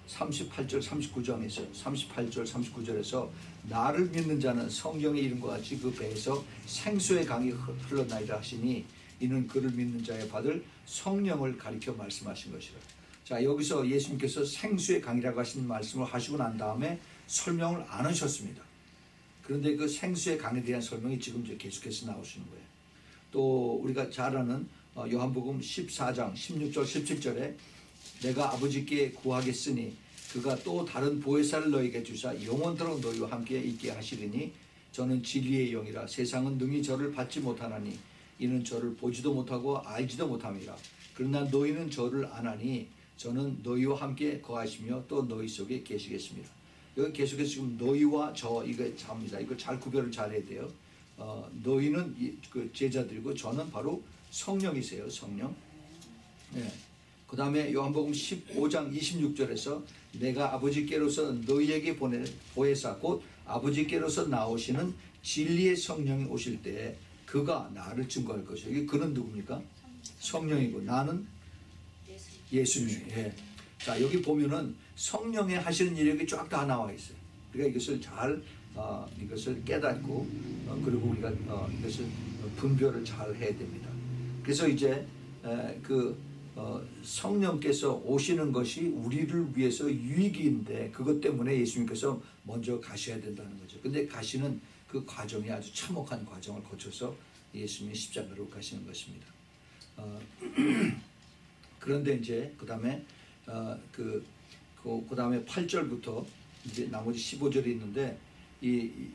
삼십팔 절 삼십구 장에서 삼십팔 절 삼십구 절에서 나를 믿는 자는 성령의 이름과 같이 그 배에서 생수의 강이 흘러나리라 하시니 이는 그를 믿는 자의 받을 성령을 가리켜 말씀하신 것이라. 자, 여기서 예수님께서 생수의 강이라고 하신 말씀을 하시고 난 다음에 설명을 안 하셨습니다. 그런데 그 생수의 강에 대한 설명이 지금 이제 계속해서 나오시는 거예요. 또 우리가 잘 아는 요한복음 십사 장 십육 절 십칠 절에 내가 아버지께 구하겠으니 그가 또 다른 보혜사를 너에게 주사 영원토록 너희와 함께 있게 하시리니 저는 진리의 영이라 세상은 능히 저를 받지 못하나니 이는 저를 보지도 못하고 알지도 못함이라. 그러나 너희는 저를 아나니 저는 너희와 함께 거하시며 또 너희 속에 계시겠습니다. 여기 계속해서 지금 너희와 저 이거 잡니다. 이걸 잘 구별을 잘 해야 돼요. 어, 너희는 이, 그 제자들이고 저는 바로 성령이세요. 성령. 네. 그 다음에 요한복음 십오 장 이십육 절에서 내가 아버지께로서 너희에게 보낼 보혜사 곧 아버지께로서 나오시는 진리의 성령이 오실 때 그가 나를 증거할 것이요. 이게 그는 누굽니까? 성령이고 나는 예수님. 예. 자, 여기 보면은 성령의 하시는 일이 쫙 다 나와 있어요. 우리가 이것을 잘 어, 이것을 깨닫고 어, 그리고 우리가 어, 이것을 분별을 잘 해야 됩니다. 그래서 이제 에, 그 어, 성령께서 오시는 것이 우리를 위해서 유익인데 그것 때문에 예수님께서 먼저 가셔야 된다는 거죠. 근데 가시는 그 과정이 아주 참혹한 과정을 거쳐서 예수님이 십자가로 가시는 것입니다. 어, 그런데 이제 그 다음에 어, 그, 그, 그 다음에 팔 절부터 이제 나머지 십오 절이 있는데 이, 이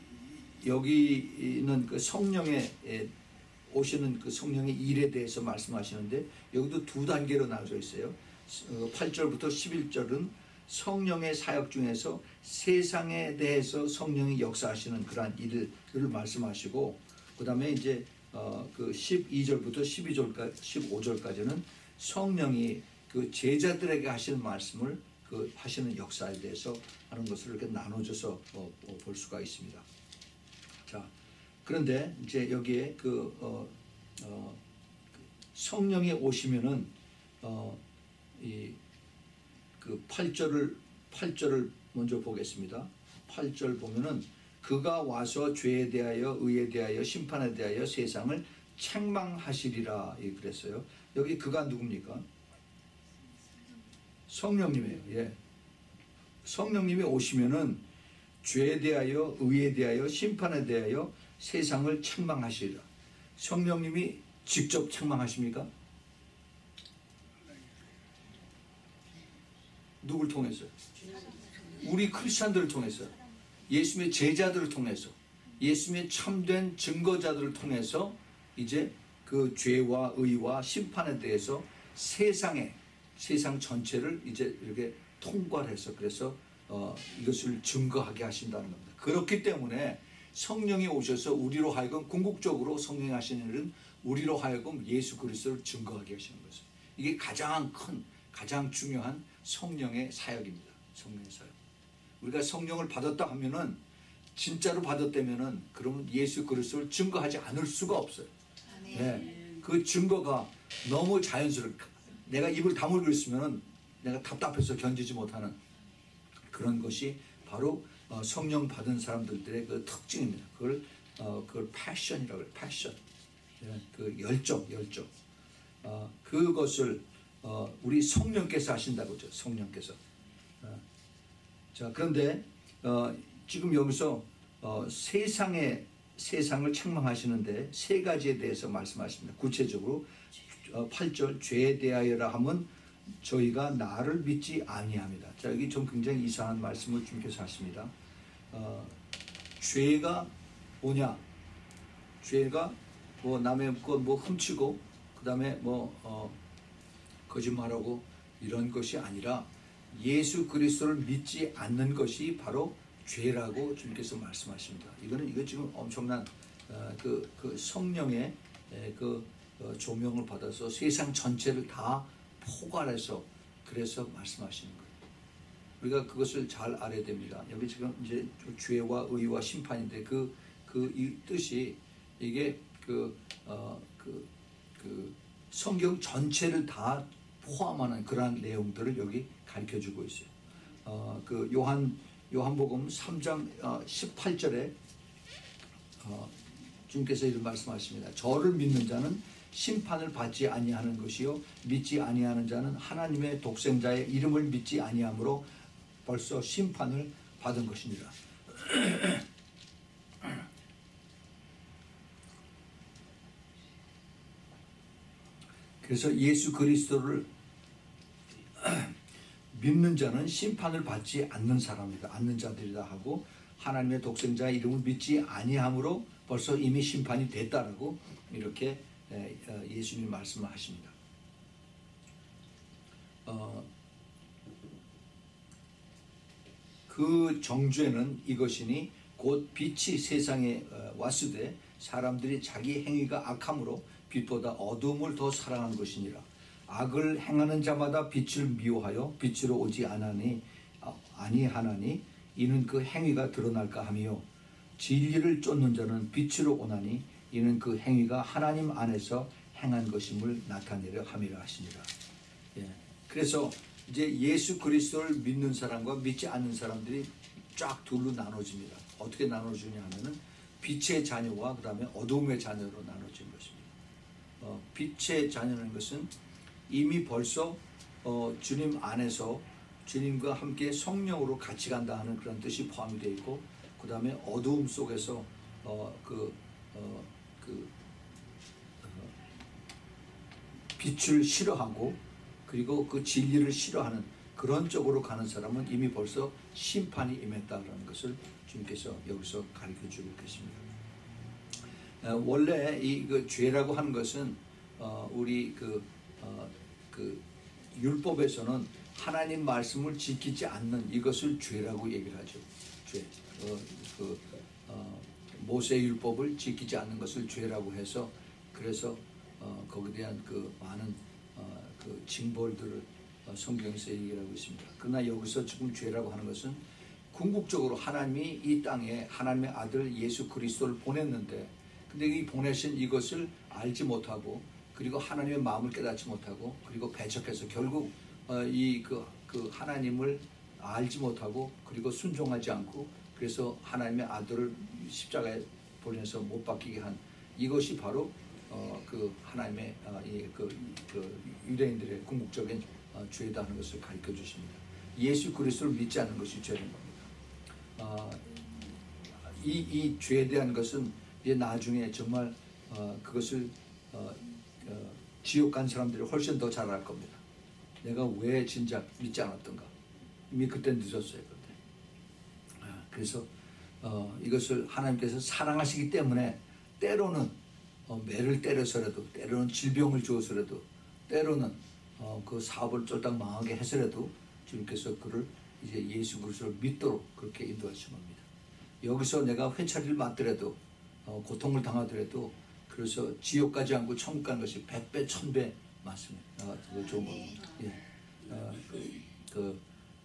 여기는 그 성령의 에, 오시는 그 성령의 일에 대해서 말씀하시는데 여기도 두 단계로 나눠져 있어요. 팔 절부터 십일 절은 성령의 사역 중에서 세상에 대해서 성령이 역사하시는 그러한 일을 말씀하시고 그 다음에 이제 어 그 십이 절부터 십이 절까지 십오 절까지는 성령이 그 제자들에게 하시는 말씀을 그 하시는 역사에 대해서 하는 것을 이렇게 나눠져서 어, 어, 볼 수가 있습니다. 자. 그런데 이제 여기에 그, 어, 어, 성령이 오시면은 어, 이, 그 팔 절을 팔 절을 먼저 보겠습니다. 팔 절 보면은 그가 와서 죄에 대하여 의에 대하여 심판에 대하여 세상을 책망하시리라 그랬어요. 여기 그가 누굽니까? 성령님이에요. 예. 성령님이 오시면은 죄에 대하여 의에 대하여 심판에 대하여 세상을 책망하시리라. 성령님이 직접 책망하십니까? 누굴 통해서? 우리 크리스찬들을 통해서, 예수님의 제자들을 통해서, 예수님의 참된 증거자들을 통해서 이제 그 죄와 의와 심판에 대해서 세상에 세상 전체를 이제 이렇게 통괄해서 그래서 어, 이것을 증거하게 하신다는 겁니다. 그렇기 때문에 성령이 오셔서 우리로 하여금 궁극적으로 성령이 하시는 일은 우리로 하여금 예수 그리스도를 증거하게 하시는 것입니다. 이게 가장 큰 가장 중요한 성령의 사역입니다. 성령의 사역. 우리가 성령을 받았다 하면은 진짜로 받았다면은 그러면 예수 그리스도를 증거하지 않을 수가 없어요. 네. 그 증거가 너무 자연스럽게 내가 입을 다물고 있으면은 내가 답답해서 견디지 못하는 그런 것이 바로 어, 성령 받은 사람들의 그 특징입니다. 그걸 어, 그걸 패션이라고 해요. 패션. 예, 그 열정, 열정. 어, 그것을 어, 우리 성령께서 하신다고 하죠. 성령께서. 어, 자, 그런데 어, 지금 여기서 어, 세상에 세상을 책망하시는데 세 가지에 대해서 말씀하십니다. 구체적으로 어, 팔 절 죄에 대하여라 하면 저희가 나를 믿지 아니합니다. 자, 여기 좀 굉장히 이상한 말씀을 주님께서 하십니다. 어, 죄가 뭐냐? 죄가 뭐 남의 것 뭐 훔치고 그 다음에 뭐 어, 거짓말하고 이런 것이 아니라 예수 그리스도를 믿지 않는 것이 바로 죄라고 주님께서 말씀하십니다. 이거는 이거 지금 엄청난 어, 그, 그 성령의 에, 그 어, 조명을 받아서 세상 전체를 다 포괄해서 그래서 말씀하시는 거예요. 우리가 그것을 잘 알아야 됩니다. 여기 지금 이제 죄와 의와 심판인데 그, 그 이 뜻이 이게 그, 어, 그, 그 성경 전체를 다 포함하는 그러한 내용들을 여기 가르쳐 주고 있어요. 어, 그 요한 요한복음 삼 장 어, 십팔 절에 어, 주님께서 이런 말씀하십니다. 저를 믿는 자는 심판을 받지 아니하는 것이요 믿지 아니하는 자는 하나님의 독생자의 이름을 믿지 아니하므로 벌써 심판을 받은 것이니라. 그래서 예수 그리스도를 믿는 자는 심판을 받지 않는 사람이다, 않는 자들이다 하고 하나님의 독생자의 이름을 믿지 아니함으로 벌써 이미 심판이 됐다라고 이렇게 예수님이 말씀을 하십니다. 어, 그 정죄는 이것이니 곧 빛이 세상에 왔으되 사람들이 자기 행위가 악함으로 빛보다 어두움을 더 사랑한 것이니라. 악을 행하는 자마다 빛을 미워하여 빛으로 오지 않으니 아니하나니 이는 그 행위가 드러날까 하며 진리를 쫓는 자는 빛으로 오나니 이는 그 행위가 하나님 안에서 행한 것임을 나타내려 함이라 하시니라. 예. 그래서 이제 예수 그리스도를 믿는 사람과 믿지 않는 사람들이 쫙 둘로 나눠집니다. 어떻게 나눠주냐 하면은 빛의 자녀와 그 다음에 어둠의 자녀로 나눠진 것입니다. 어, 빛의 자녀라는 것은 이미 벌써 어, 주님 안에서 주님과 함께 성령으로 같이 간다 하는 그런 뜻이 포함이 되어 있고, 그 다음에 어두움 속에서 어, 그, 어, 그 어, 빛을 싫어하고 그리고 그 진리를 싫어하는 그런 쪽으로 가는 사람은 이미 벌써 심판이 임했다라는 것을 주님께서 여기서 가르쳐 주고 계십니다. 어, 원래 이 그 죄라고 하는 것은 어, 우리 그, 어, 그 율법에서는 하나님 말씀을 지키지 않는 이것을 죄라고 얘기를 하죠. 죄. 어, 그, 어, 모세 율법을 지키지 않는 것을 죄라고 해서 그래서 어, 거기에 대한 그 많은 어, 그 징벌들을 어, 성경에서 얘기를 하고 있습니다. 그러나 여기서 지금 죄라고 하는 것은 궁극적으로 하나님이 이 땅에 하나님의 아들 예수 그리스도를 보냈는데, 근데 이 보내신 이것을 알지 못하고 그리고 하나님의 마음을 깨닫지 못하고 그리고 배척해서 결국 어, 이 그 그 하나님을 알지 못하고 그리고 순종하지 않고 그래서 하나님의 아들을 십자가에 보내서 못 박히게 한 이것이 바로 어, 그 하나님의 어, 이, 그, 그 유대인들의 궁극적인 어, 죄다 하는 것을 가르쳐 주십니다. 예수 그리스도를 믿지 않는 것이 죄인 겁니다. 어, 이, 이 죄에 대한 것은 이제 나중에 정말 어, 그것을 어, 어, 지옥 간 사람들이 훨씬 더 잘 알 겁니다. 내가 왜 진작 믿지 않았던가. 이미 그때 늦었어요. 그때. 아, 그래서 어, 이것을 하나님께서 사랑하시기 때문에 때로는 어, 매를 때려서라도, 때로는 질병을 주어서라도, 때로는 어, 그 사업을 쫄딱 망하게 해서라도 주님께서 그를 이제 예수 그리스도를 믿도록 그렇게 인도하신 겁니다. 여기서 내가 회차리를 맞더라도 어, 고통을 당하더라도 그래서 지옥 가지 않고 천국 가는 것이 백배 천배 맞습니다. 아, 그거 좋은 겁니다. 예. 아, 그, 그,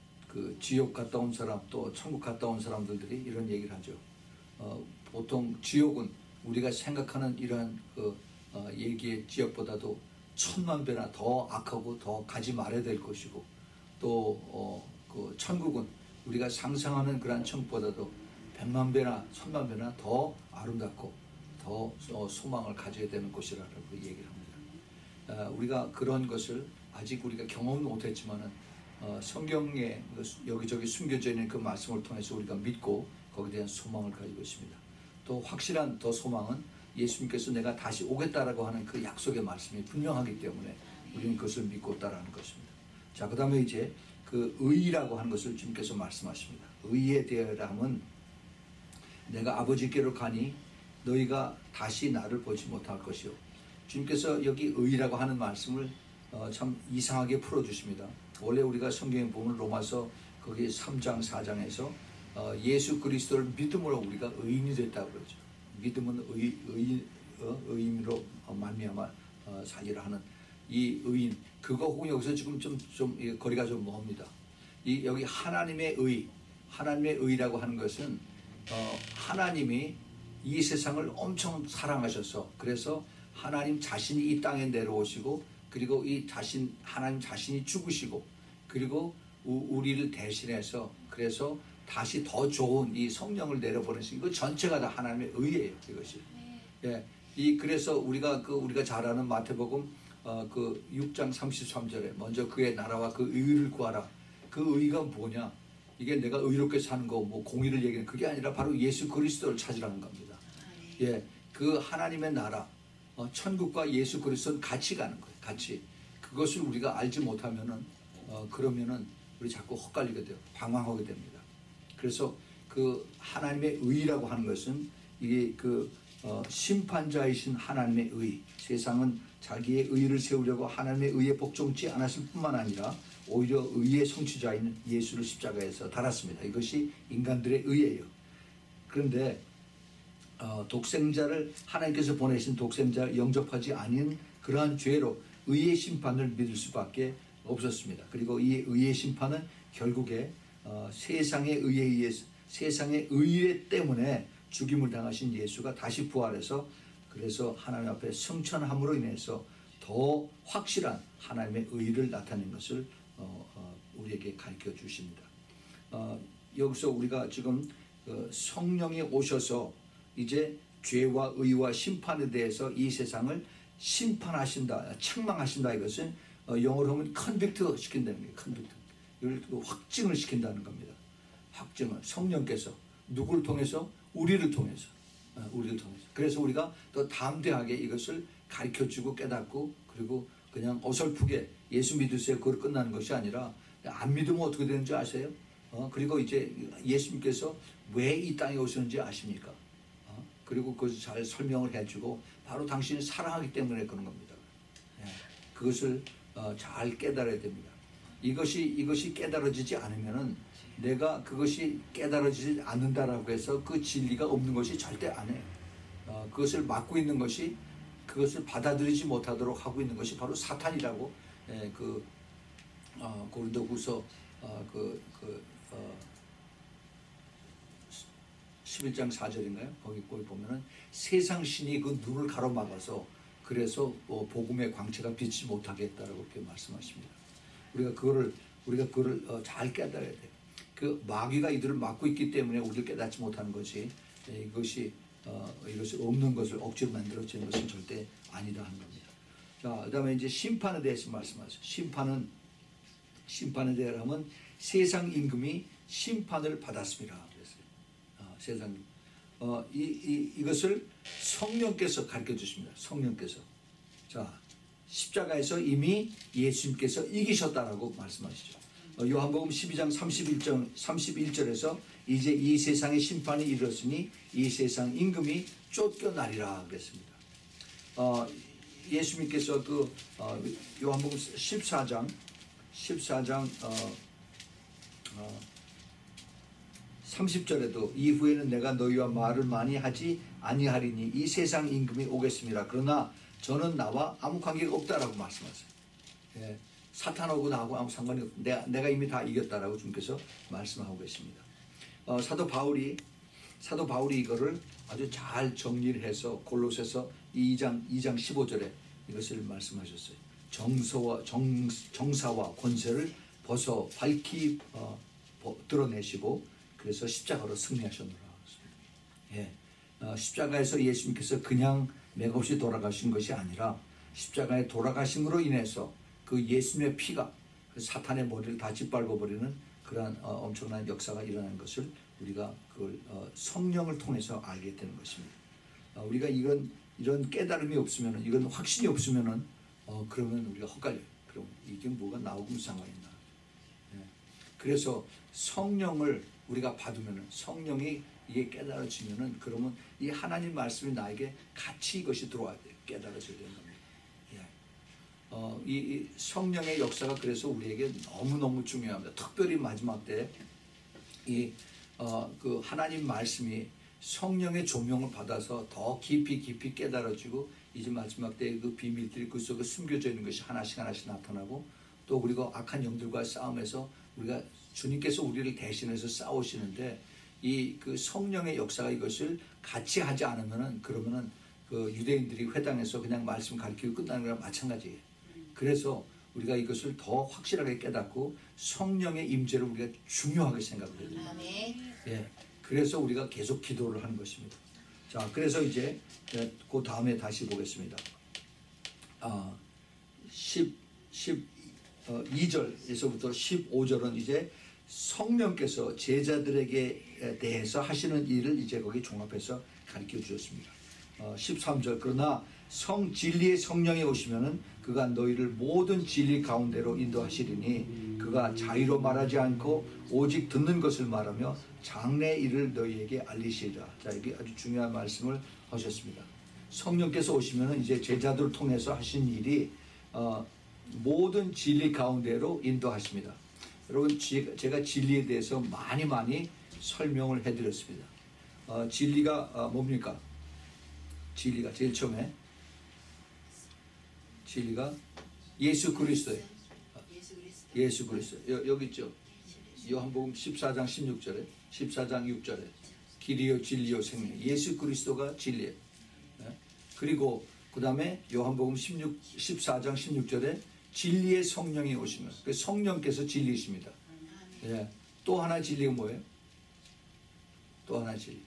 그 지옥 갔다 온 사람 또 천국 갔다 온 사람들이 이런 얘기를 하죠. 어, 보통 지옥은 우리가 생각하는 이러한 그 어, 얘기의 지옥보다도 천만 배나 더 악하고 더 가지 말아야 될 것이고, 또 어, 그 천국은 우리가 상상하는 그런 천국보다도 백만 배나 천만 배나 더 아름답고 더 어, 소망을 가져야 되는 곳이라고 얘기를 합니다. 어, 우리가 그런 것을 아직 우리가 경험은 못했지만은 어, 성경에 여기저기 숨겨져 있는 그 말씀을 통해서 우리가 믿고 거기에 대한 소망을 가지고 있습니다. 또 확실한 더 소망은 예수님께서 내가 다시 오겠다라고 하는 그 약속의 말씀이 분명하기 때문에 우리는 그것을 믿고 따라하는 것입니다. 자, 그 다음에 이제 그 의라고 하는 것을 주님께서 말씀하십니다. 의에 대하여는 내가 아버지께로 가니 너희가 다시 나를 보지 못할 것이요. 주님께서 여기 의라고 하는 말씀을 어, 참 이상하게 풀어주십니다. 원래 우리가 성경에 보면 로마서 거기 삼 장 사 장에서 어, 예수 그리스도를 믿음으로 우리가 의인이 됐다고 그러죠. 믿음은 의, 의, 어, 의인으로 말미암아 어, 살리라 하는 이 의인, 그거 혹은 여기서 지금 좀, 좀 거리가 좀 멉니다. 이 여기 하나님의 의, 하나님의 의라고 하는 것은 어, 하나님이 이 세상을 엄청 사랑하셔서 그래서 하나님 자신이 이 땅에 내려오시고 그리고 이 자신 하나님 자신이 죽으시고 그리고 우리를 대신해서 그래서 다시 더 좋은 이 성령을 내려보내신 그 전체가 다 하나님의 의예요. 이것이. 예. 이 그래서 우리가 그 우리가 잘 아는 마태복음 어, 그 육 장 삼십삼 절에 먼저 그의 나라와 그 의를 구하라. 그 의가 뭐냐? 이게 내가 의롭게 사는 거, 뭐 공의를 얘기하는 그게 아니라 바로 예수 그리스도를 찾으라는 겁니다. 예. 그 하나님의 나라, 어, 천국과 예수 그리스도는 같이 가는 거예요. 같이. 그것을 우리가 알지 못하면은 어, 그러면은 우리 자꾸 헛갈리게 돼요. 방황하게 됩니다. 그래서 그 하나님의 의라고 하는 것은 이게 그 어, 심판자이신 하나님의 의, 세상은 자기의 의를 세우려고 하나님의 의에 복종치 않았을 뿐만 아니라 오히려 의의 성취자인 예수를 십자가에서 달았습니다. 이것이 인간들의 의예요. 그런데 어, 독생자를 하나님께서 보내신 독생자를 영접하지 않은 그러한 죄로 의의 심판을 믿을 수밖에 없었습니다. 그리고 이 의의 심판은 결국에 어, 세상의 의에 의해서 세상의 의에 때문에 죽임을 당하신 예수가 다시 부활해서 그래서 하나님 앞에 승천함으로 인해서 더 확실한 하나님의 의를 나타낸 것을 어, 어, 우리에게 가르쳐 주십니다. 어, 여기서 우리가 지금 어, 성령이 오셔서 이제 죄와 의와 심판에 대해서 이 세상을 심판하신다, 책망하신다. 이것은 어, 영어로 하면 컨빅트 시킨다는 거예요. 컨빅트. 이걸 확증을 시킨다는 겁니다. 확증을 성령께서 누구를 통해서? 우리를 통해서. 어, 우리를 통해서. 그래서 우리가 더 담대하게 이것을 가르쳐주고 깨닫고 그리고 그냥 어설프게 예수 믿으세요. 그걸 끝나는 것이 아니라 안 믿으면 어떻게 되는지 아세요? 어, 그리고 이제 예수님께서 왜 이 땅에 오셨는지 아십니까? 어, 그리고 그것을 잘 설명을 해주고 바로 당신이 사랑하기 때문에 그런 겁니다. 예, 그것을 어, 잘 깨달아야 됩니다. 이것이 이것이 깨달아지지 않으면은 내가 그것이 깨달아지지 않는다라고 해서 그 진리가 없는 것이 절대 안 해요. 어, 그것을 막고 있는 것이 그것을 받아들이지 못하도록 하고 있는 것이 바로 사탄이라고 예, 그 어, 고린도후서 어, 그, 그, 어, 십일 장 사 절인가요? 거기 거기 보면은 세상 신이 그 눈을 가로막아서 그래서 뭐 복음의 광채가 비치지 못하게 했다라고 이렇게 말씀하십니다. 우리가 그거를 우리가 그거를 어, 잘 깨달아야 돼요. 그 마귀가 이들을 막고 있기 때문에 우리를 깨닫지 못하는 것이 예, 이것이 어, 이것이 없는 것을 억지로 만들어지는 것은 절대 아니다 하는 겁니다. 자, 그다음에 이제 심판에 대해서 말씀하세요. 심판은 심판에 대하면 세상 임금이 심판을 받았습니다. 그랬어요. 어, 세상 어, 이, 이 이것을 성령께서 가르쳐 주십니다. 성령께서 자 십자가에서 이미 예수님께서 이기셨다라고 말씀하시죠. 어, 요한복음 십이 장 삼십일 절 삼십일 절에서 이제 이 세상의 심판이 이르렀으니 이 세상 임금이 쫓겨나리라 그랬습니다. 어, 예수님께서 그 어, 요한복음 십사 장 십사 장 어, 어, 삼십 절에도 이후에는 내가 너희와 말을 많이 하지 아니하리니 이 세상 임금이 오겠습니다. 그러나 저는 나와 아무 관계가 없다라고 말씀하세요. 예, 사탄하고 나하고 아무 상관이 없. 내가, 내가 이미 다 이겼다라고 주님께서 말씀하고 계십니다. 어, 사도 바울이 사도 바울이 이거를 아주 잘 정리를 해서 골로새서 이 장 이 장 십오 절에 이것을 말씀하셨어요. 정서와 정, 정사와 권세를 벗어 밝히 어, 드러내시고 그래서 십자가로 승리하셨노라. 예, 어, 십자가에서 예수님께서 그냥 맥없이 돌아가신 것이 아니라 십자가에 돌아가심으로 인해서 그 예수님의 피가 그 사탄의 머리를 다 짓밟아버리는 그러한 어, 엄청난 역사가 일어나는 것을 우리가 그걸 어, 성령을 통해서 알게 되는 것입니다. 어, 우리가 이건 이런 깨달음이 없으면은 이건 확신이 없으면은 어, 그러면 우리가 헛갈려요. 그럼 이게 뭐가 나오고 무슨 상관이 있나? 예. 그래서 성령을 우리가 받으면은 성령이 이게 깨달아지면은 그러면 이 하나님 말씀이 나에게 같이 이것이 들어와야 돼요. 깨달아져야 되는 겁니다. 예. 어, 이, 이 성령의 역사가 그래서 우리에게 너무 너무 중요합니다. 특별히 마지막 때 이 어, 그 하나님 말씀이 성령의 조명을 받아서 더 깊이 깊이 깨달아지고 이제 마지막 때 그 비밀들이 그 속에 숨겨져 있는 것이 하나씩 하나씩 나타나고 또 우리가 악한 영들과 싸움에서 우리가 주님께서 우리를 대신해서 싸우시는데 이 그 성령의 역사가 이것을 같이 하지 않으면은 그러면은 그 유대인들이 회당에서 그냥 말씀 가르치고 끝나는 거랑 마찬가지예요. 그래서 우리가 이것을 더 확실하게 깨닫고 성령의 임재를 우리가 중요하게 생각을 해야 됩니다. 예, 그래서 우리가 계속 기도를 하는 것입니다. 자, 그래서 이제 그 다음에 다시 보겠습니다. 아, 십, 십이 절에서부터 십오 절은 이제 성령께서 제자들에게 대해서 하시는 일을 이제 거기 종합해서 가르쳐 주셨습니다. 어, 십삼 절 그러나 성 진리의 성령이 오시면은 그가 너희를 모든 진리 가운데로 인도하시리니 그가 자의로 말하지 않고 오직 듣는 것을 말하며 장래 일을 너희에게 알리시리라. 자, 이게 아주 중요한 말씀을 하셨습니다. 성령께서 오시면은 이제 제자들을 통해서 하신 일이 어, 모든 진리 가운데로 인도하십니다. 여러분, 제가 진리에 대해서 많이 많이 설명을 해드렸습니다. 어, 진리가 어, 뭡니까? 진리가 제일 처음에 진리가 예수 그리스도예요. 예수 그리스도. 여, 여기 있죠. 요한복음 십사 장 십육 절에 십사 장 육 절에 길이요 진리요 생명. 예수 그리스도가 진리예요. 네? 그리고 그 다음에 요한복음 십육, 십사 장 십육 절에 진리의 성령이 오시면 그 성령께서 진리이십니다. 예. 또 하나 진리가 뭐예요? 또 하나 진리.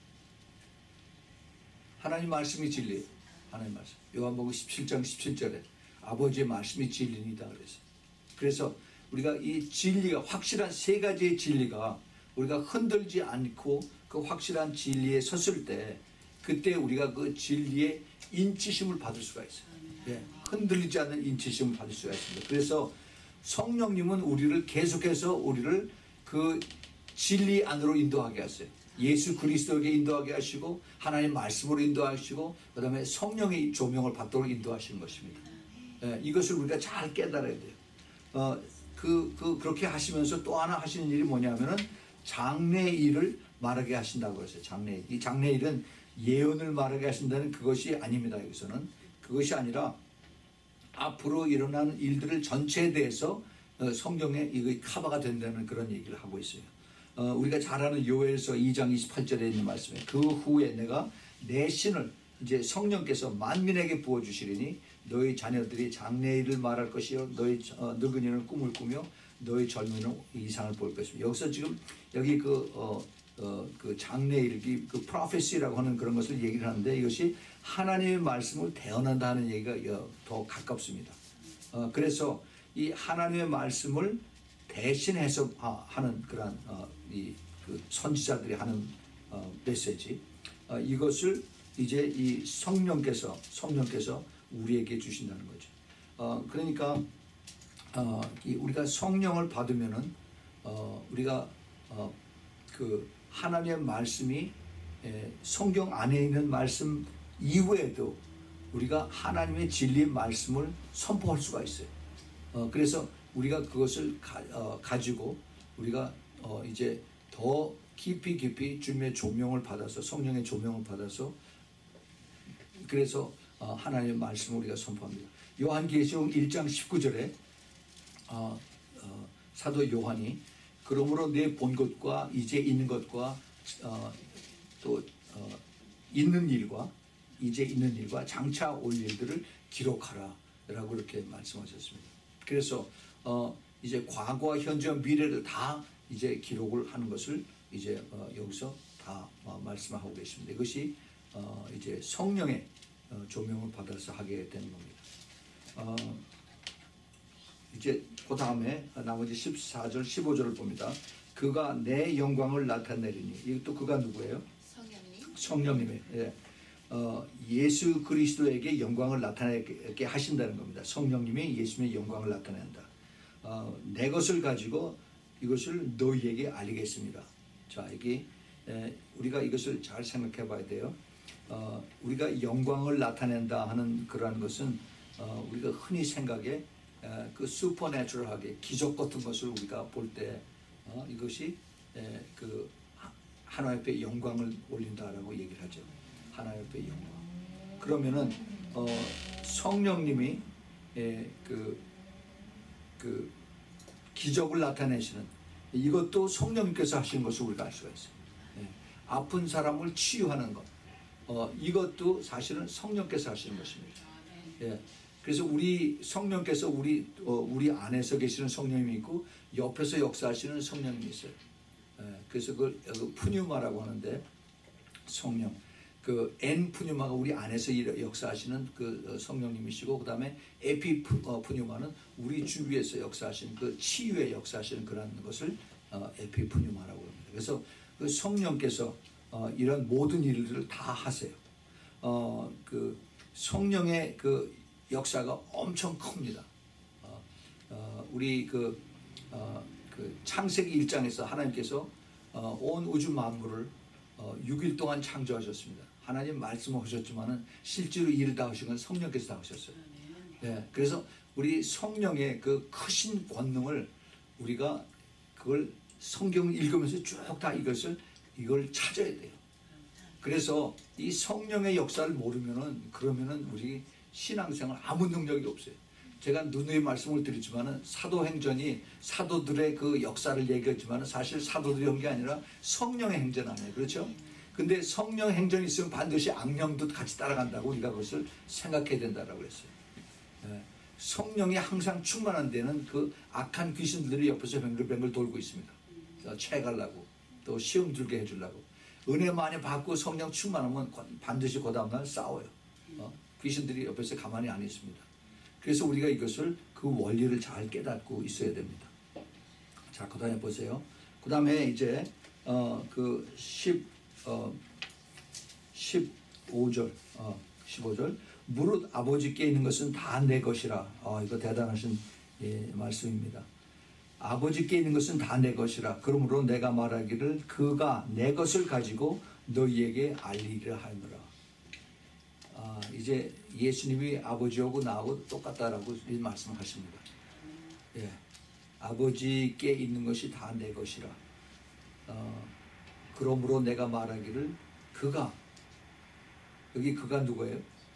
하나님 말씀이 진리예요. 하나님 말씀. 요한복음 십칠 장 십칠 절에 아버지의 말씀이 진리니다 그랬어요. 그래서 우리가 이 진리가 확실한 세 가지의 진리가 우리가 흔들지 않고 그 확실한 진리에 섰을 때 그때 우리가 그 진리의 인치심을 받을 수가 있어요. 예, 흔들리지 않는 인치심을 받을 수가 있습니다. 그래서 성령님은 우리를 계속해서 우리를 그 진리 안으로 인도하게 하세요. 예수 그리스도에게 인도하게 하시고 하나님 말씀으로 인도하시고 그 다음에 성령의 조명을 받도록 인도하시는 것입니다. 예, 이것을 우리가 잘 깨달아야 돼요. 어, 그, 그, 그렇게 하시면서 또 하나 하시는 일이 뭐냐면은 장래일을 말하게 하신다고 했어요. 장래일. 이 장래일은 예언을 말하게 하신다는 그것이 아닙니다. 여기서는. 그것이 아니라 앞으로 일어나는 일들을 전체에 대해서 성경에 이거 커버가 된다는 그런 얘기를 하고 있어요. 어, 우리가 잘 아는 요엘서 이 장 이십팔 절에 있는 말씀에 그 후에 내가 내 신을 이제 성령께서 만민에게 부어주시리니 너희 자녀들이 장래일을 말할 것이요 너희 어, 늙은이는 꿈을 꾸며 너희 젊은이는 이상을 볼 것입니다. 여기서 지금 여기 그, 어, 어, 그 장래일 그 프로페시라고 하는 그런 것을 얘기를 하는데 이것이 하나님의 말씀을 대언한다는 얘기가 더 가깝습니다. 어, 그래서 이 하나님의 말씀을 대신해서 하는 그런 어, 이 그 선지자들이 하는 어, 메시지 어, 이것을 이제 이 성령께서 성령께서 우리에게 주신다는 거죠. 어, 그러니까 어, 이 우리가 성령을 받으면은 어, 우리가 어, 그 하나님의 말씀이 에, 성경 안에 있는 말씀 이후에도 우리가 하나님의 진리의 말씀을 선포할 수가 있어요. 어, 그래서 우리가 그것을 가, 어, 가지고 우리가 어, 이제 더 깊이 깊이 주님의 조명을 받아서 성령의 조명을 받아서 그래서 어, 하나님의 말씀을 우리가 선포합니다. 요한계시록 일 장 십구 절에 어, 어, 사도 요한이 그러므로 내 본 것과 이제 있는 것과 어, 또 어, 있는 일과 이제 있는 일과 장차 올 일들을 기록하라 라고 이렇게 말씀하셨습니다. 그래서 어, 이제 과거와 현재와 미래를 다 이제 기록을 하는 것을 이제 어, 여기서 다 어, 말씀하고 계십니다. 이것이 어, 이제 성령의 어, 조명을 받아서 하게 되는 겁니다. 어, 이제 그 다음에 나머지 십사 절 십오 절을 봅니다. 그가 내 영광을 나타내리니 이것도 그가 누구예요? 성령님. 성령님이에요. 예. 어, 예수 그리스도에게 영광을 나타내게 하신다는 겁니다. 성령님이 예수님의 영광을 나타낸다. 어, 내 것을 가지고 이것을 너희에게 알리겠습니다. 자, 이게 에, 우리가 이것을 잘 생각해 봐야 돼요. 어, 우리가 영광을 나타낸다 하는 그러한 것은 어, 우리가 흔히 생각에 에, 그 슈퍼내추럴하게 기적 같은 것을 우리가 볼 때 어, 이것이 에, 그 하나님 앞에 영광을 올린다라고 얘기를 하죠. 하나님 앞에 영광. 그러면은 어, 성령님이 에, 그, 그 기적을 나타내시는 이것도 성령님께서 하시는 것을 우리가 알 수가 있어요. 예. 아픈 사람을 치유하는 것 어, 이것도 사실은 성령께서 하시는 것입니다. 예. 그래서 우리 성령께서 우리 어, 우리 안에서 계시는 성령님이 있고 옆에서 역사하시는 성령님이 있어요. 예, 그래서 그걸 그 푸뉴마라고 하는데 성령. 그 엔 푸뉴마가 우리 안에서 역사하시는 그 성령님이시고, 그 다음에 에피 푸뉴마는 우리 주위에서 역사하시는 그 치유에 역사하시는 그런 것을 에피 푸뉴마라고 합니다. 그래서 그 성령께서 이런 모든 일들을 다 하세요. 어, 그 성령의 그 역사가 엄청 큽니다. 어, 어, 우리 그, 어, 그 창세기 일 장에서 하나님께서 어, 온 우주 만물을 어, 육 일 동안 창조하셨습니다. 하나님 말씀하셨지만은 실제로 일을 다 하신 건 성령께서 다 하셨어요. 예, 그래서 우리 성령의 그 크신 권능을 우리가 그걸 성경을 읽으면서 쭉 다 이것을 이걸 찾아야 돼요. 그래서 이 성령의 역사를 모르면은 그러면은 우리 신앙생활 아무 능력이 없어요. 제가 누누이 말씀을 드리지만은 사도행전이 사도들의 그 역사를 얘기했지만은 사실 사도들이 한 게 아니라 성령의 행전 아니에요. 그렇죠? 근데 성령 행전이 있으면 반드시 악령도 같이 따라간다고 우리가 그것을 생각해야 된다라고 그랬어요. 예. 성령이 항상 충만한 데는 그 악한 귀신들이 옆에서 뱅글뱅글 돌고 있습니다. 채가려고 또 시험 들게 해주려고. 은혜 많이 받고 성령 충만하면 반드시 그 다음날 싸워요. 어? 귀신들이 옆에서 가만히 안 있습니다. 그래서 우리가 이것을 그 원리를 잘 깨닫고 있어야 됩니다. 자, 그 다음에 보세요. 그 다음에 이제 어, 그 십, 어, 십오 절, 어, 십오 절 무릇 아버지께 있는 것은 다 내 것이라. 어, 이거 대단하신 예, 말씀입니다. 아버지께 있는 것은 다 내 것이라. 그러므로 내가 말하기를 그가 내 것을 가지고 너희에게 알리리라 하노라. 아, 이제 예수님이 아버지하고 나하고 똑같다라고 말씀하십니다. 예, 아버지께 있는 것이 다 내 것이라. 어, 그러므로 내가 말하기를 그가, 여기 그가 누구예요?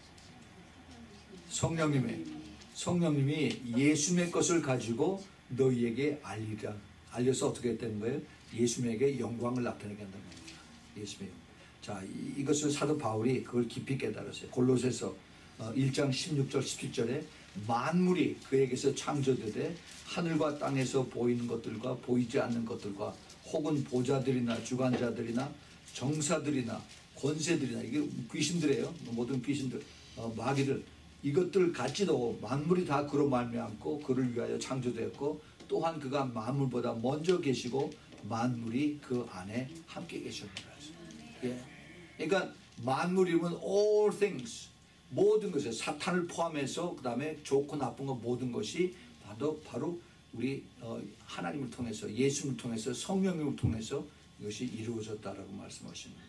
성령님의 성령님이 예수님의 것을 가지고 너희에게 알리라. 알려서 어떻게 했다는 거예요? 예수님에게 영광을 나타내게 한다는 겁니다. 예수님의 영광. 자, 이것을 사도 바울이 그걸 깊이 깨달았어요. 골로새서 일 장 십육 절 십칠 절에 만물이 그에게서 창조되되 하늘과 땅에서 보이는 것들과 보이지 않는 것들과 혹은 보좌들이나 주관자들이나 정사들이나 권세들이나, 이게 귀신들이에요. 모든 귀신들, 어, 마귀들, 이것들 같지도 만물이 다 그로 말미암고 그를 위하여 창조되었고 또한 그가 만물보다 먼저 계시고 만물이 그 안에 함께 계셨느라. 예. 그러니까 만물이면 all things, 모든 것을 사탄을 포함해서 그 다음에 좋고 나쁜 것 모든 것이 바로 바로 우리 어, 하나님을 통해서, 예수님을 통해서, 성령님을 통해서 이것이 이루어졌다라고 말씀하십니다.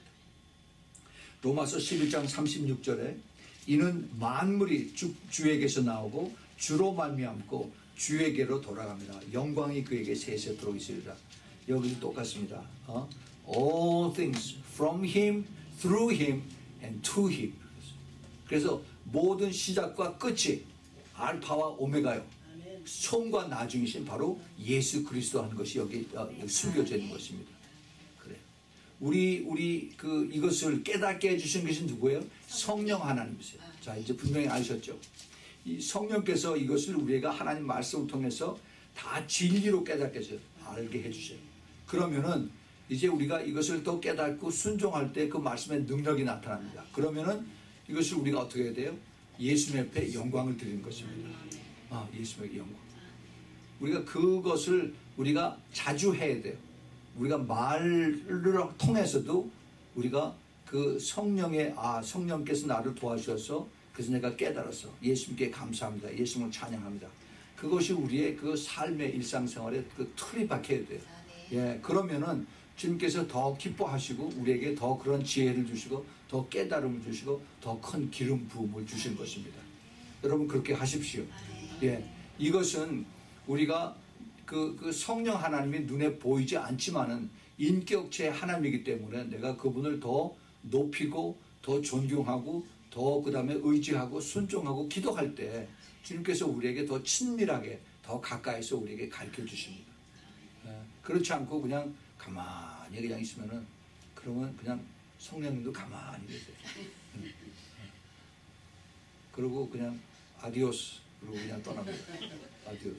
로마서 십일 장 삼십육 절에 이는 만물이 주, 주에게서 나오고 주로 말미암고 주에게로 돌아갑니다. 영광이 그에게 세세토록 있으리라. 여기도 똑같습니다. 어? All things from him, through him, and to him. 그래서 모든 시작과 끝이 알파와 오메가요. 처음과 나중이신 바로 예수 그리스도 하는 것이 여기 숨겨져 있는 것입니다. 그래. 우리 우리 그 이것을 깨닫게 해주신 것이 누구예요? 성령 하나님이세요. 자, 이제 분명히 아셨죠? 이 성령께서 이것을 우리가 하나님 말씀을 통해서 다 진리로 깨닫게 해서 알게 해주세요. 그러면은 이제 우리가 이것을 또 깨닫고 순종할 때 그 말씀의 능력이 나타납니다. 그러면은 이것을 우리가 어떻게 해야 돼요? 예수님 앞에 영광을 드리는 것입니다. 아, 예수님에게 영광. 우리가 그것을 우리가 자주 해야 돼요. 우리가 말을 통해서도 우리가 그 성령의, 아, 성령께서 나를 도와주셔서 그래서 내가 깨달았어. 예수님께 감사합니다. 예수님을 찬양합니다. 그것이 우리의 그 삶의 일상생활에 그 틀이 박혀야 돼요. 예, 그러면은 주님께서 더 기뻐하시고 우리에게 더 그런 지혜를 주시고 더 깨달음을 주시고 더 큰 기름 부음을 주신 것입니다. 여러분 그렇게 하십시오. 예, 이것은 우리가 그, 그 성령 하나님이 눈에 보이지 않지만은 인격체 하나님이기 때문에 내가 그분을 더 높이고 더 존경하고 더 그 다음에 의지하고 순종하고 기도할 때 주님께서 우리에게 더 친밀하게 더 가까이서 우리에게 가르쳐 주십니다. 예, 그렇지 않고 그냥 가만히 그냥 있으면은 그러면 그냥 성령님도 가만히 계세요. 그리고 그냥 아디오스 그러고 그냥 떠납니다. 아디오스.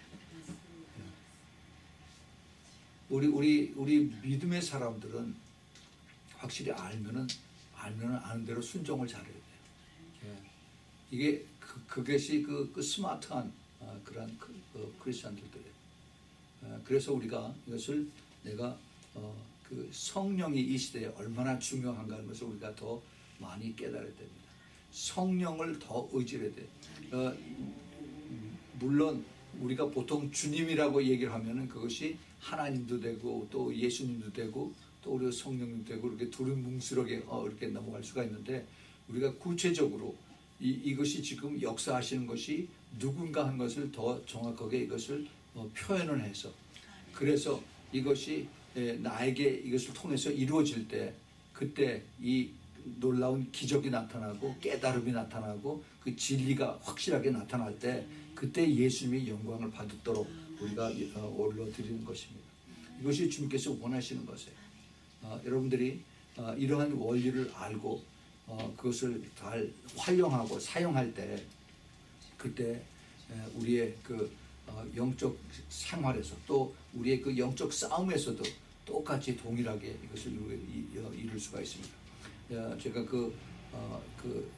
우리 우리 우리 믿음의 사람들은 확실히 알면은 알면은 아는 대로 순종을 잘해야 돼요. 예. 이게 그, 그것이 그, 그 스마트한 어, 그런 그, 그 크리스천들이에요. 어, 그래서 우리가 이것을 내가 어, 그 성령이 이 시대에 얼마나 중요한가 하는 것을 우리가 더 많이 깨달아야 됩니다. 성령을 더 의지해야 돼. 어, 물론 우리가 보통 주님이라고 얘기를 하면은 그것이 하나님도 되고 또 예수님도 되고 또 우리가 성령님도 되고 이렇게 두루뭉술하게 어, 이렇게 넘어갈 수가 있는데 우리가 구체적으로 이, 이것이 지금 역사하시는 것이 누군가 한 것을 더 정확하게 이것을 어, 표현을 해서 그래서 이것이 에, 나에게 이것을 통해서 이루어질 때 그때 이 놀라운 기적이 나타나고 깨달음이 나타나고 그 진리가 확실하게 나타날 때 그때 예수님의 영광을 받도록 우리가 어, 올려드리는 것입니다. 이것이 주님께서 원하시는 것이에요. 어, 여러분들이 어, 이러한 원리를 알고 어, 그것을 잘 활용하고 사용할 때 그때 에, 우리의 그 어, 영적 생활에서 또 우리의 그 영적 싸움에서도 똑같이 동일하게 이것을 이루, 이룰 수가 있습니다. 어, 제가 그, 어, 그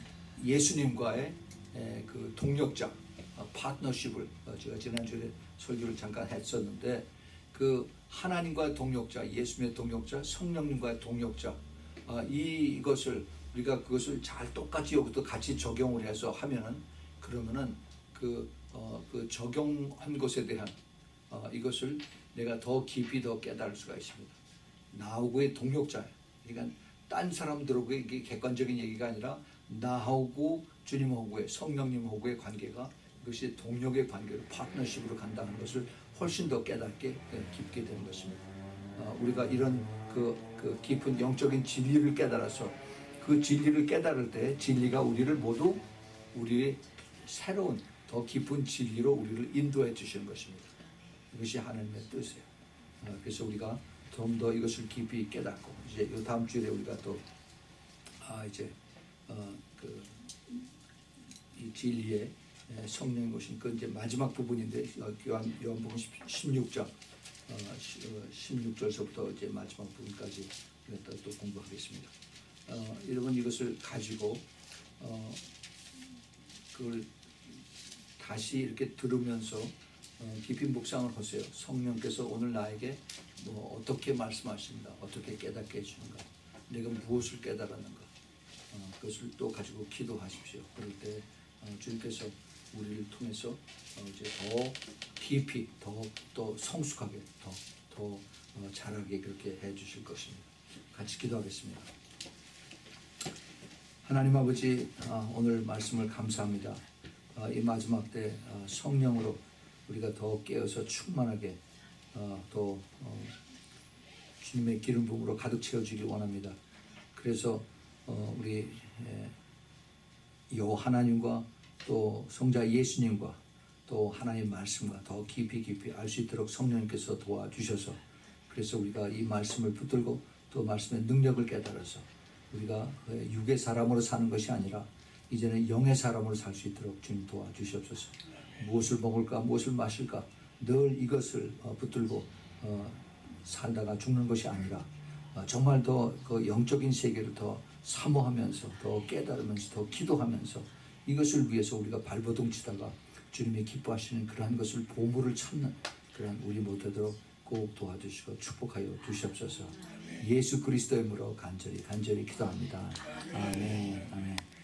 예수님과의 에, 그 동력자 어, 파트너십을 어, 제가 지난주에 설교를 잠깐 했었는데 그 하나님과의 동력자, 예수님의 동력자, 성령님과의 동력자 어, 이, 이것을 우리가 그것을 잘 똑같이 여기도 같이 적용을 해서 하면은 그러면은 그, 어, 그 적용한 것에 대한 어, 이것을 내가 더 깊이 더 깨달을 수가 있습니다. 나하고의 동력자예요. 그러니까 딴 사람들하고 이게 객관적인 얘기가 아니라 나하고 주님하고의 성령님하고의 관계가 이것이 동력의 관계로 파트너십으로 간다는 것을 훨씬 더 깨닫게 깊게 되는 것입니다. 어, 우리가 이런 그, 그 깊은 영적인 진리를 깨달아서 그 진리를 깨달을 때 진리가 우리를 모두 우리의 새로운 더 깊은 진리로 우리를 인도해 주시는 것입니다. 이것이 하나님의 뜻이에요. 어, 그래서 우리가 좀 더 이것을 깊이 깨닫고 이제 이 다음 주에 우리가 또 아 이제 어, 그 이 진리의 성령이 오신 그 이제 마지막 부분인데 요한 요한복음 십육 장 어, 십육 절서부터 이제 마지막 부분까지 또, 또 공부하겠습니다. 어, 여러분 이것을 가지고 어, 그걸 다시 이렇게 들으면서 어, 깊이 묵상을 하세요. 성령께서 오늘 나에게 뭐 어떻게 말씀하신다, 어떻게 깨닫게 해주는가, 내가 무엇을 깨달았는가, 어, 그것을 또 가지고 기도하십시오. 그럴 때 어, 주님께서 우리를 통해서 어, 이제 더 깊이, 더 또 성숙하게, 더 더 어, 잘하게 그렇게 해주실 것입니다. 같이 기도하겠습니다. 하나님 아버지, 어, 오늘 말씀을 감사합니다. 어, 이 마지막 때 어, 성령으로 우리가 더 깨어서 충만하게 어, 또 어, 주님의 기름 부음으로 가득 채워주길 원합니다. 그래서 어, 우리 여 하나님과 또 성자 예수님과 또 하나님의 말씀과 더 깊이 깊이 알 수 있도록 성령님께서 도와주셔서 그래서 우리가 이 말씀을 붙들고 또 말씀의 능력을 깨달아서 우리가 육의 사람으로 사는 것이 아니라 이제는 영의 사람으로 살 수 있도록 주님 도와주시옵소서. 무엇을 먹을까 무엇을 마실까 늘 이것을 붙들고 살다가 죽는 것이 아니라 정말 더 그 영적인 세계를 더 사모하면서 더 깨달으면서 더 기도하면서 이것을 위해서 우리가 발버둥 치다가 주님이 기뻐하시는 그러한 것을 보물을 찾는 그러한 우리 모두들 꼭 도와주시고 축복하여 주시옵소서. 예수 그리스도의 이름으로 간절히 간절히 기도합니다. 아멘. 아멘.